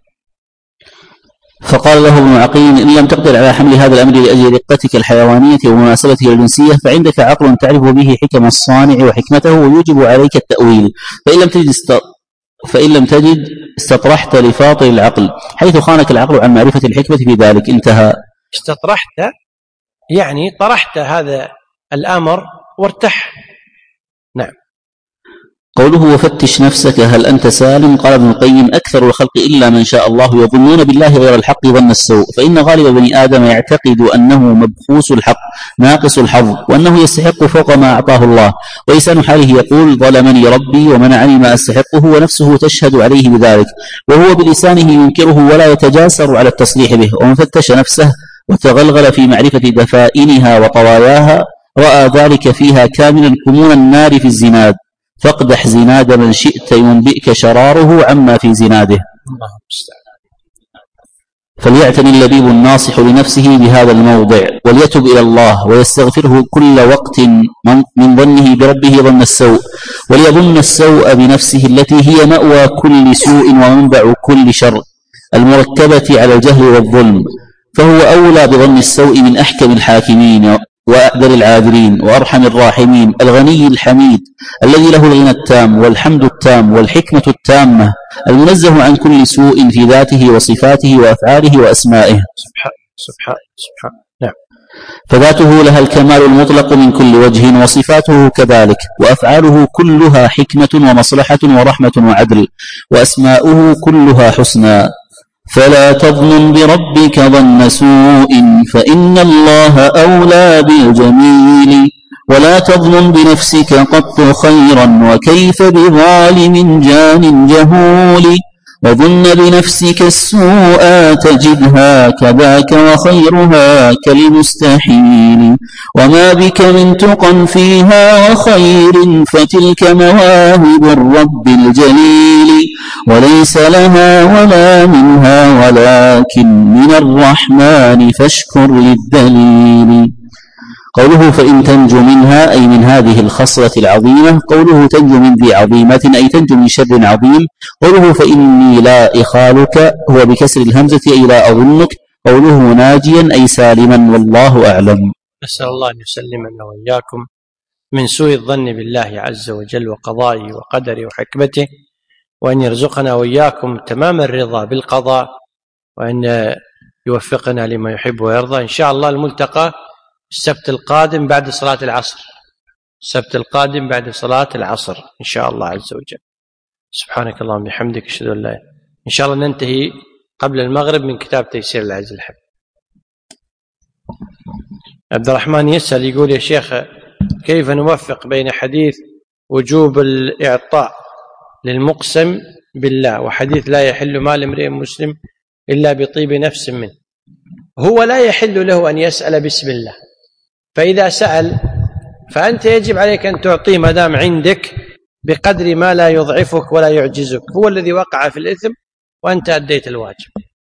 فقال له ابن عقيل: إن لم تقدر على حمل هذا الأمر لأجل رقتك الحيوانية ومناسبته الجنسية فعندك عقل تعرف به حكم الصانع وحكمته ويوجب عليك التأويل، فإن لم تجد است... فإن لم تجد استطرحت لفاطر العقل حيث خانك العقل عن معرفة الحكمة في ذلك. انتهى. استطرحت يعني طرحت هذا الأمر وارتح. نعم. قوله: وفتش نفسك هل أنت سالم. قال ابن القيم: أكثر الخلق إلا من شاء الله يظنون بالله غير الحق ظن السوء، فإن غالب بني آدم يعتقد أنه مبخوس الحق ناقص الحظ وأنه يستحق فوق ما أعطاه الله، ولسان حاله يقول: ظلمني ربي ومنعني ما أستحقه، ونفسه تشهد عليه بذلك، وهو بلسانه ينكره ولا يتجاسر على التصريح به. ومن فتش نفسه وتغلغل في معرفة دفائنها وطواياها رأى ذلك فيها كاملا كمون النار في الزناد، فاقدح زناد من شئت ينبئك شراره عما في زناده. فليعتني اللبيب الناصح لنفسه بهذا الموضع وليتب إلى الله ويستغفره كل وقت من ظنه بربه ظن السوء، وليظن السوء بنفسه التي هي مأوى كل سوء ومنبع كل شر المركبة على الجهل والظلم، فهو أولى بظن السوء من أحكم الحاكمين وأعدل العادلين وأرحم الراحمين، الغني الحميد الذي له الغنى التام والحمد التام والحكمة التامة، المنزه عن كل سوء في ذاته وصفاته وأفعاله وأسمائه. سبحان سبحان سبحان. نعم. فذاته لها الكمال المطلق من كل وجه، وصفاته كذلك، وأفعاله كلها حكمة ومصلحة ورحمة وعدل، وأسماؤه كلها حسنى. فلا تظن بربك ظن سوء فإن الله أولى بالجميل، ولا تظن بنفسك قط خيرا وكيف بظالم جان جهول، وظن بنفسك السوء تجدها كذاك وخيرها كالمستحيل، وما بك من تقى فيها وخير فتلك مواهب الرب الجليل، وليس لها ولا منها ولكن من الرحمن فاشكر للدليل. قوله: فإن تنجو منها أي من هذه الخصلة العظيمة. قوله: تنجو من ذي عظيمة أي تنجو من شر عظيم. قوله: فإني لا إخالك هو بكسر الهمزة أي لا أظنك. قوله: ناجيا أي سالما، والله أعلم. نسأل الله أن يسلمنا وإياكم من سوء الظن بالله عز وجل وقضائه وقدره وحكمته، وأن يرزقنا وإياكم تمام الرضا بالقضاء، وأن يوفقنا لما يحب ويرضى. إن شاء الله الملتقى السبت القادم بعد صلاة العصر، السبت القادم بعد صلاة العصر إن شاء الله عز وجل. سبحانك اللهم وبحمدك أشهد أن لا إله إلا أنت. إن شاء الله ننتهي قبل المغرب من كتاب تيسير العزيز الحكيم. عبد الرحمن يسأل يقول: يا شيخ كيف نوفق بين حديث وجوب الإعطاء للمقسم بالله وحديث لا يحل مال امرئ مسلم إلا بطيب نفس منه؟ هو لا يحل له أن يسأل بسم الله، فإذا سأل فأنت يجب عليك أن تعطيه ما دام عندك بقدر ما لا يضعفك ولا يعجزك. هو الذي وقع في الإثم وأنت أديت الواجب.